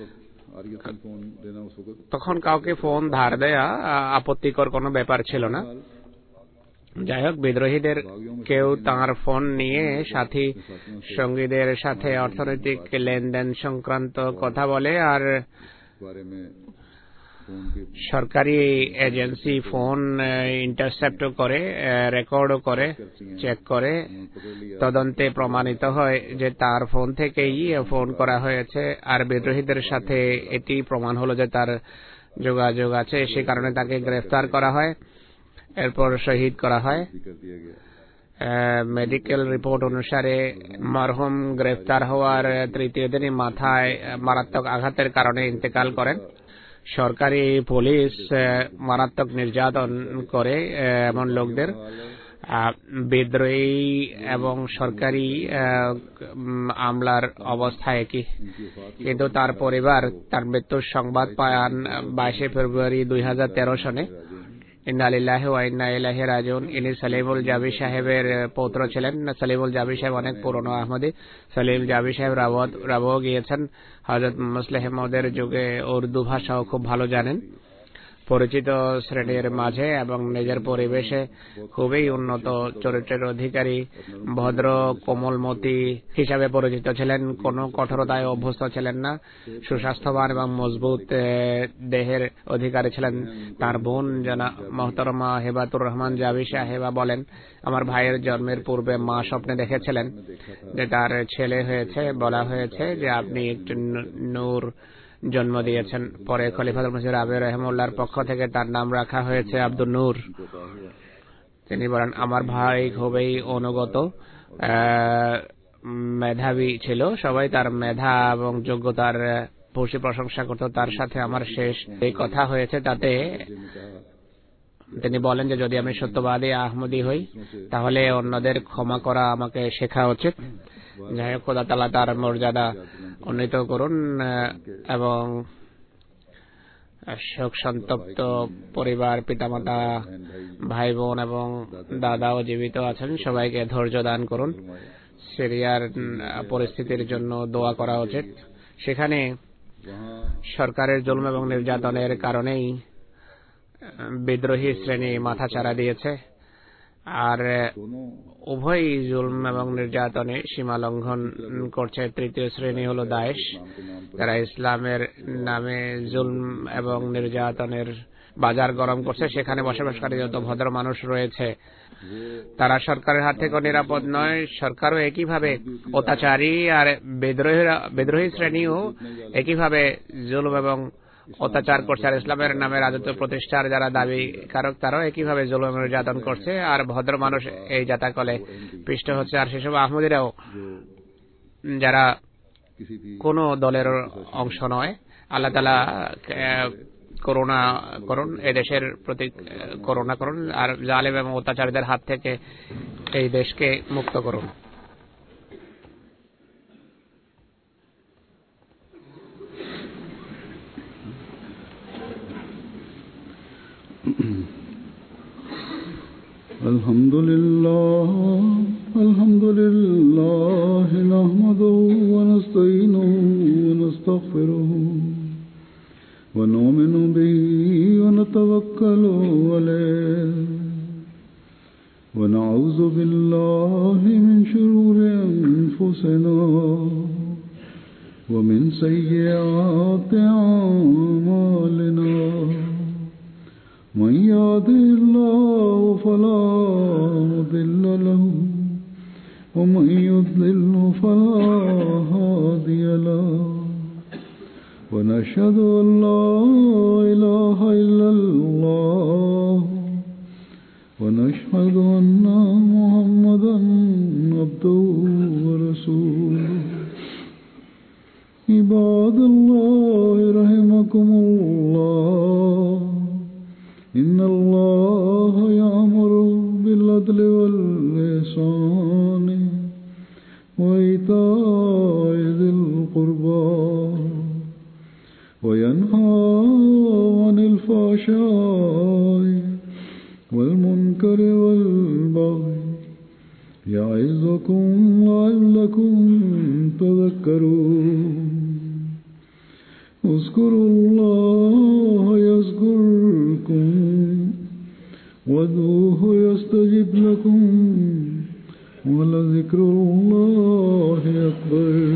তখন কাউকে ফোন ধার দেয়া আপত্তিকর কোনো ব্যাপার ছিল না। যাই হোক, বিদ্রোহীদের কেউ তার ফোন নিয়ে সাথী সঙ্গীদের সাথে অর্থনৈতিক লেনদেন সংক্রান্ত কথা বলে, আর সরকারি এজেন্সি ফোন ইন্টারসেপ্ট করে, রেকর্ডও করে, চেক করে। তদন্তে প্রমাণিত হয় যে তার ফোন থেকেই ফোন করা হয়েছে, আর বিদ্রোহীদের সাথে এটি প্রমাণ হলো যে তার যোগাযোগ আছে। সে কারণে তাকে গ্রেফতার করা হয়, এরপর শহীদ করা হয়। মেডিকেল রিপোর্ট অনুসারে মরহুম গ্রেফতার হওয়ার তৃতীয় দিনই মাথায় মারাত্মক আঘাতের কারণে ইন্তেকাল করেন। সরকারি পুলিশ মারাত্মক নির্যাতন করে এমন লোকদের। বিদ্রোহী এবং সরকারি আমলার অবস্থা একই, কিন্তু তার পরিবার তার মৃত্যুর সংবাদ পান বাইশে ফেব্রুয়ারি দুই হাজার তেরো সনে। ইন্না লিল্লাহি ওয়া ইন্না ইলাইহি রাজিউন। ইনি সলিমুল জাবি সাহেবের পৌত্র ছিলেন। সলিমুল জাবি সাহেব অনেক পুরনো আহমদী। সলিম জাবি সাহেব রাবত রাবও গিয়েছেন। হযরত মসলিহ মওউদের যুগে উর্দু ভাষাও খুব ভালো জানেন। পরিচিত শ্রেণীর মাঝে এবং নিজের পরিবেশে খুবই উন্নত চরিত্রের অধিকারী, ভদ্র কোমলমতি হিসাবে পরিচিত ছিলেন। কোনো কঠোরতায় অভ্যস্ত ছিলেন না। সুস্বাস্থ্যবান এবং মজবুত দেহের অধিকারী ছিলেন। তার বোন জানা মোহতরমা হেবাতুর রহমান জাবি সাহেবা বলেন, আমার ভাইয়ের জন্মের পূর্বে মা স্বপ্নে দেখেছিলেন যে তার ছেলে হয়েছে। বলা হয়েছে যে আপনি একটি নূর জন্ম দিয়েছেন। পরে খলিফাতুল মসিহ রাবি রহমুল্লাহর পক্ষ থেকে তার নাম রাখা হয়েছে আব্দুল নূর। তিনি বলেন, আমার ভাই খুবই অনুগত, মেধাবী ছিল। সবাই তার মেধা এবং যোগ্যতার ভূয়সী প্রশংসা করত। তার সাথে আমার শেষ এই কথা হয়েছে, তাতে তিনি বলেন যে যদি আমি সত্যবাদী আহমদী হই তাহলে অন্যদের ক্ষমা করা আমাকে শেখা উচিত। যাই হোক, খোদা তাআলা তার মর্যাদা উন্নীত করুন এবং শোক সন্তপ্ত পরিবার, পিতামাতা, ভাই বোন এবং দাদাও জীবিত আছেন, সবাইকে ধৈর্য দান করুন। সিরিয়ার পরিস্থিতির জন্য দোয়া করা উচিত। সেখানে সরকারের জুলুম এবং নির্যাতনের কারণেই বিদ্রোহী শ্রেণী মাথাচাড়া দিয়েছে, আর উভয়ই জুলম এবং নির্যাতনে সীমা লঙ্ঘন করছে। তৃতীয় শ্রেণী হলো দায়েশ, যারা ইসলামের নামে জুলম এবং নির্যাতনের বাজার গরম করছে। সেখানে বসবাসকারী যত ভদ্র মানুষ রয়েছে তারা সরকারের হাত থেকে নিরাপদ নয়। সরকারও একইভাবে অত্যাচারী, আর বিদ্রোহীরা বিদ্রোহী শ্রেণীও একইভাবে জুলম এবং অত্যাচার করছে। আর ইসলামের নামে রাজত্ব প্রতিষ্ঠার যারা দাবি কারক তারাও একইভাবে জুলুম নির্যাতন করছে, আর ভদ্র মানুষ এই জাতাকলে পিষ্ট হচ্ছে। আর সেসব আহমদীরাও যারা কোনো দলের অংশ নয়, আল্লাহ তাআলা করুণা করুন, এই দেশের প্রতি করুণা করুন, আর জালেম এবং অত্যাচারীদের হাত থেকে এই দেশকে মুক্ত করুন। الحمد لله الحمد لله نحمده ونستعينه ونستغفره ونؤمن به ونتوكل عليه ونعوذ بالله من شرور أنفسنا ومن سيئات أعمالنا من يهده الله فلا مضل له ومن يضلل فلا هادي له ونشهد أن لا إله إلا الله ونشهد أن محمدا عبده ورسوله عباد الله رحمكم الله إن الله يأمر بالعدل والإحسان وإيتاء ذي القربى وينهى عن الفحشاء والمنكر والبغي يعظكم لعلكم تذكرون اذكروا الله يذكركم وادعوه يستجب لكم ولذكر الله أكبر.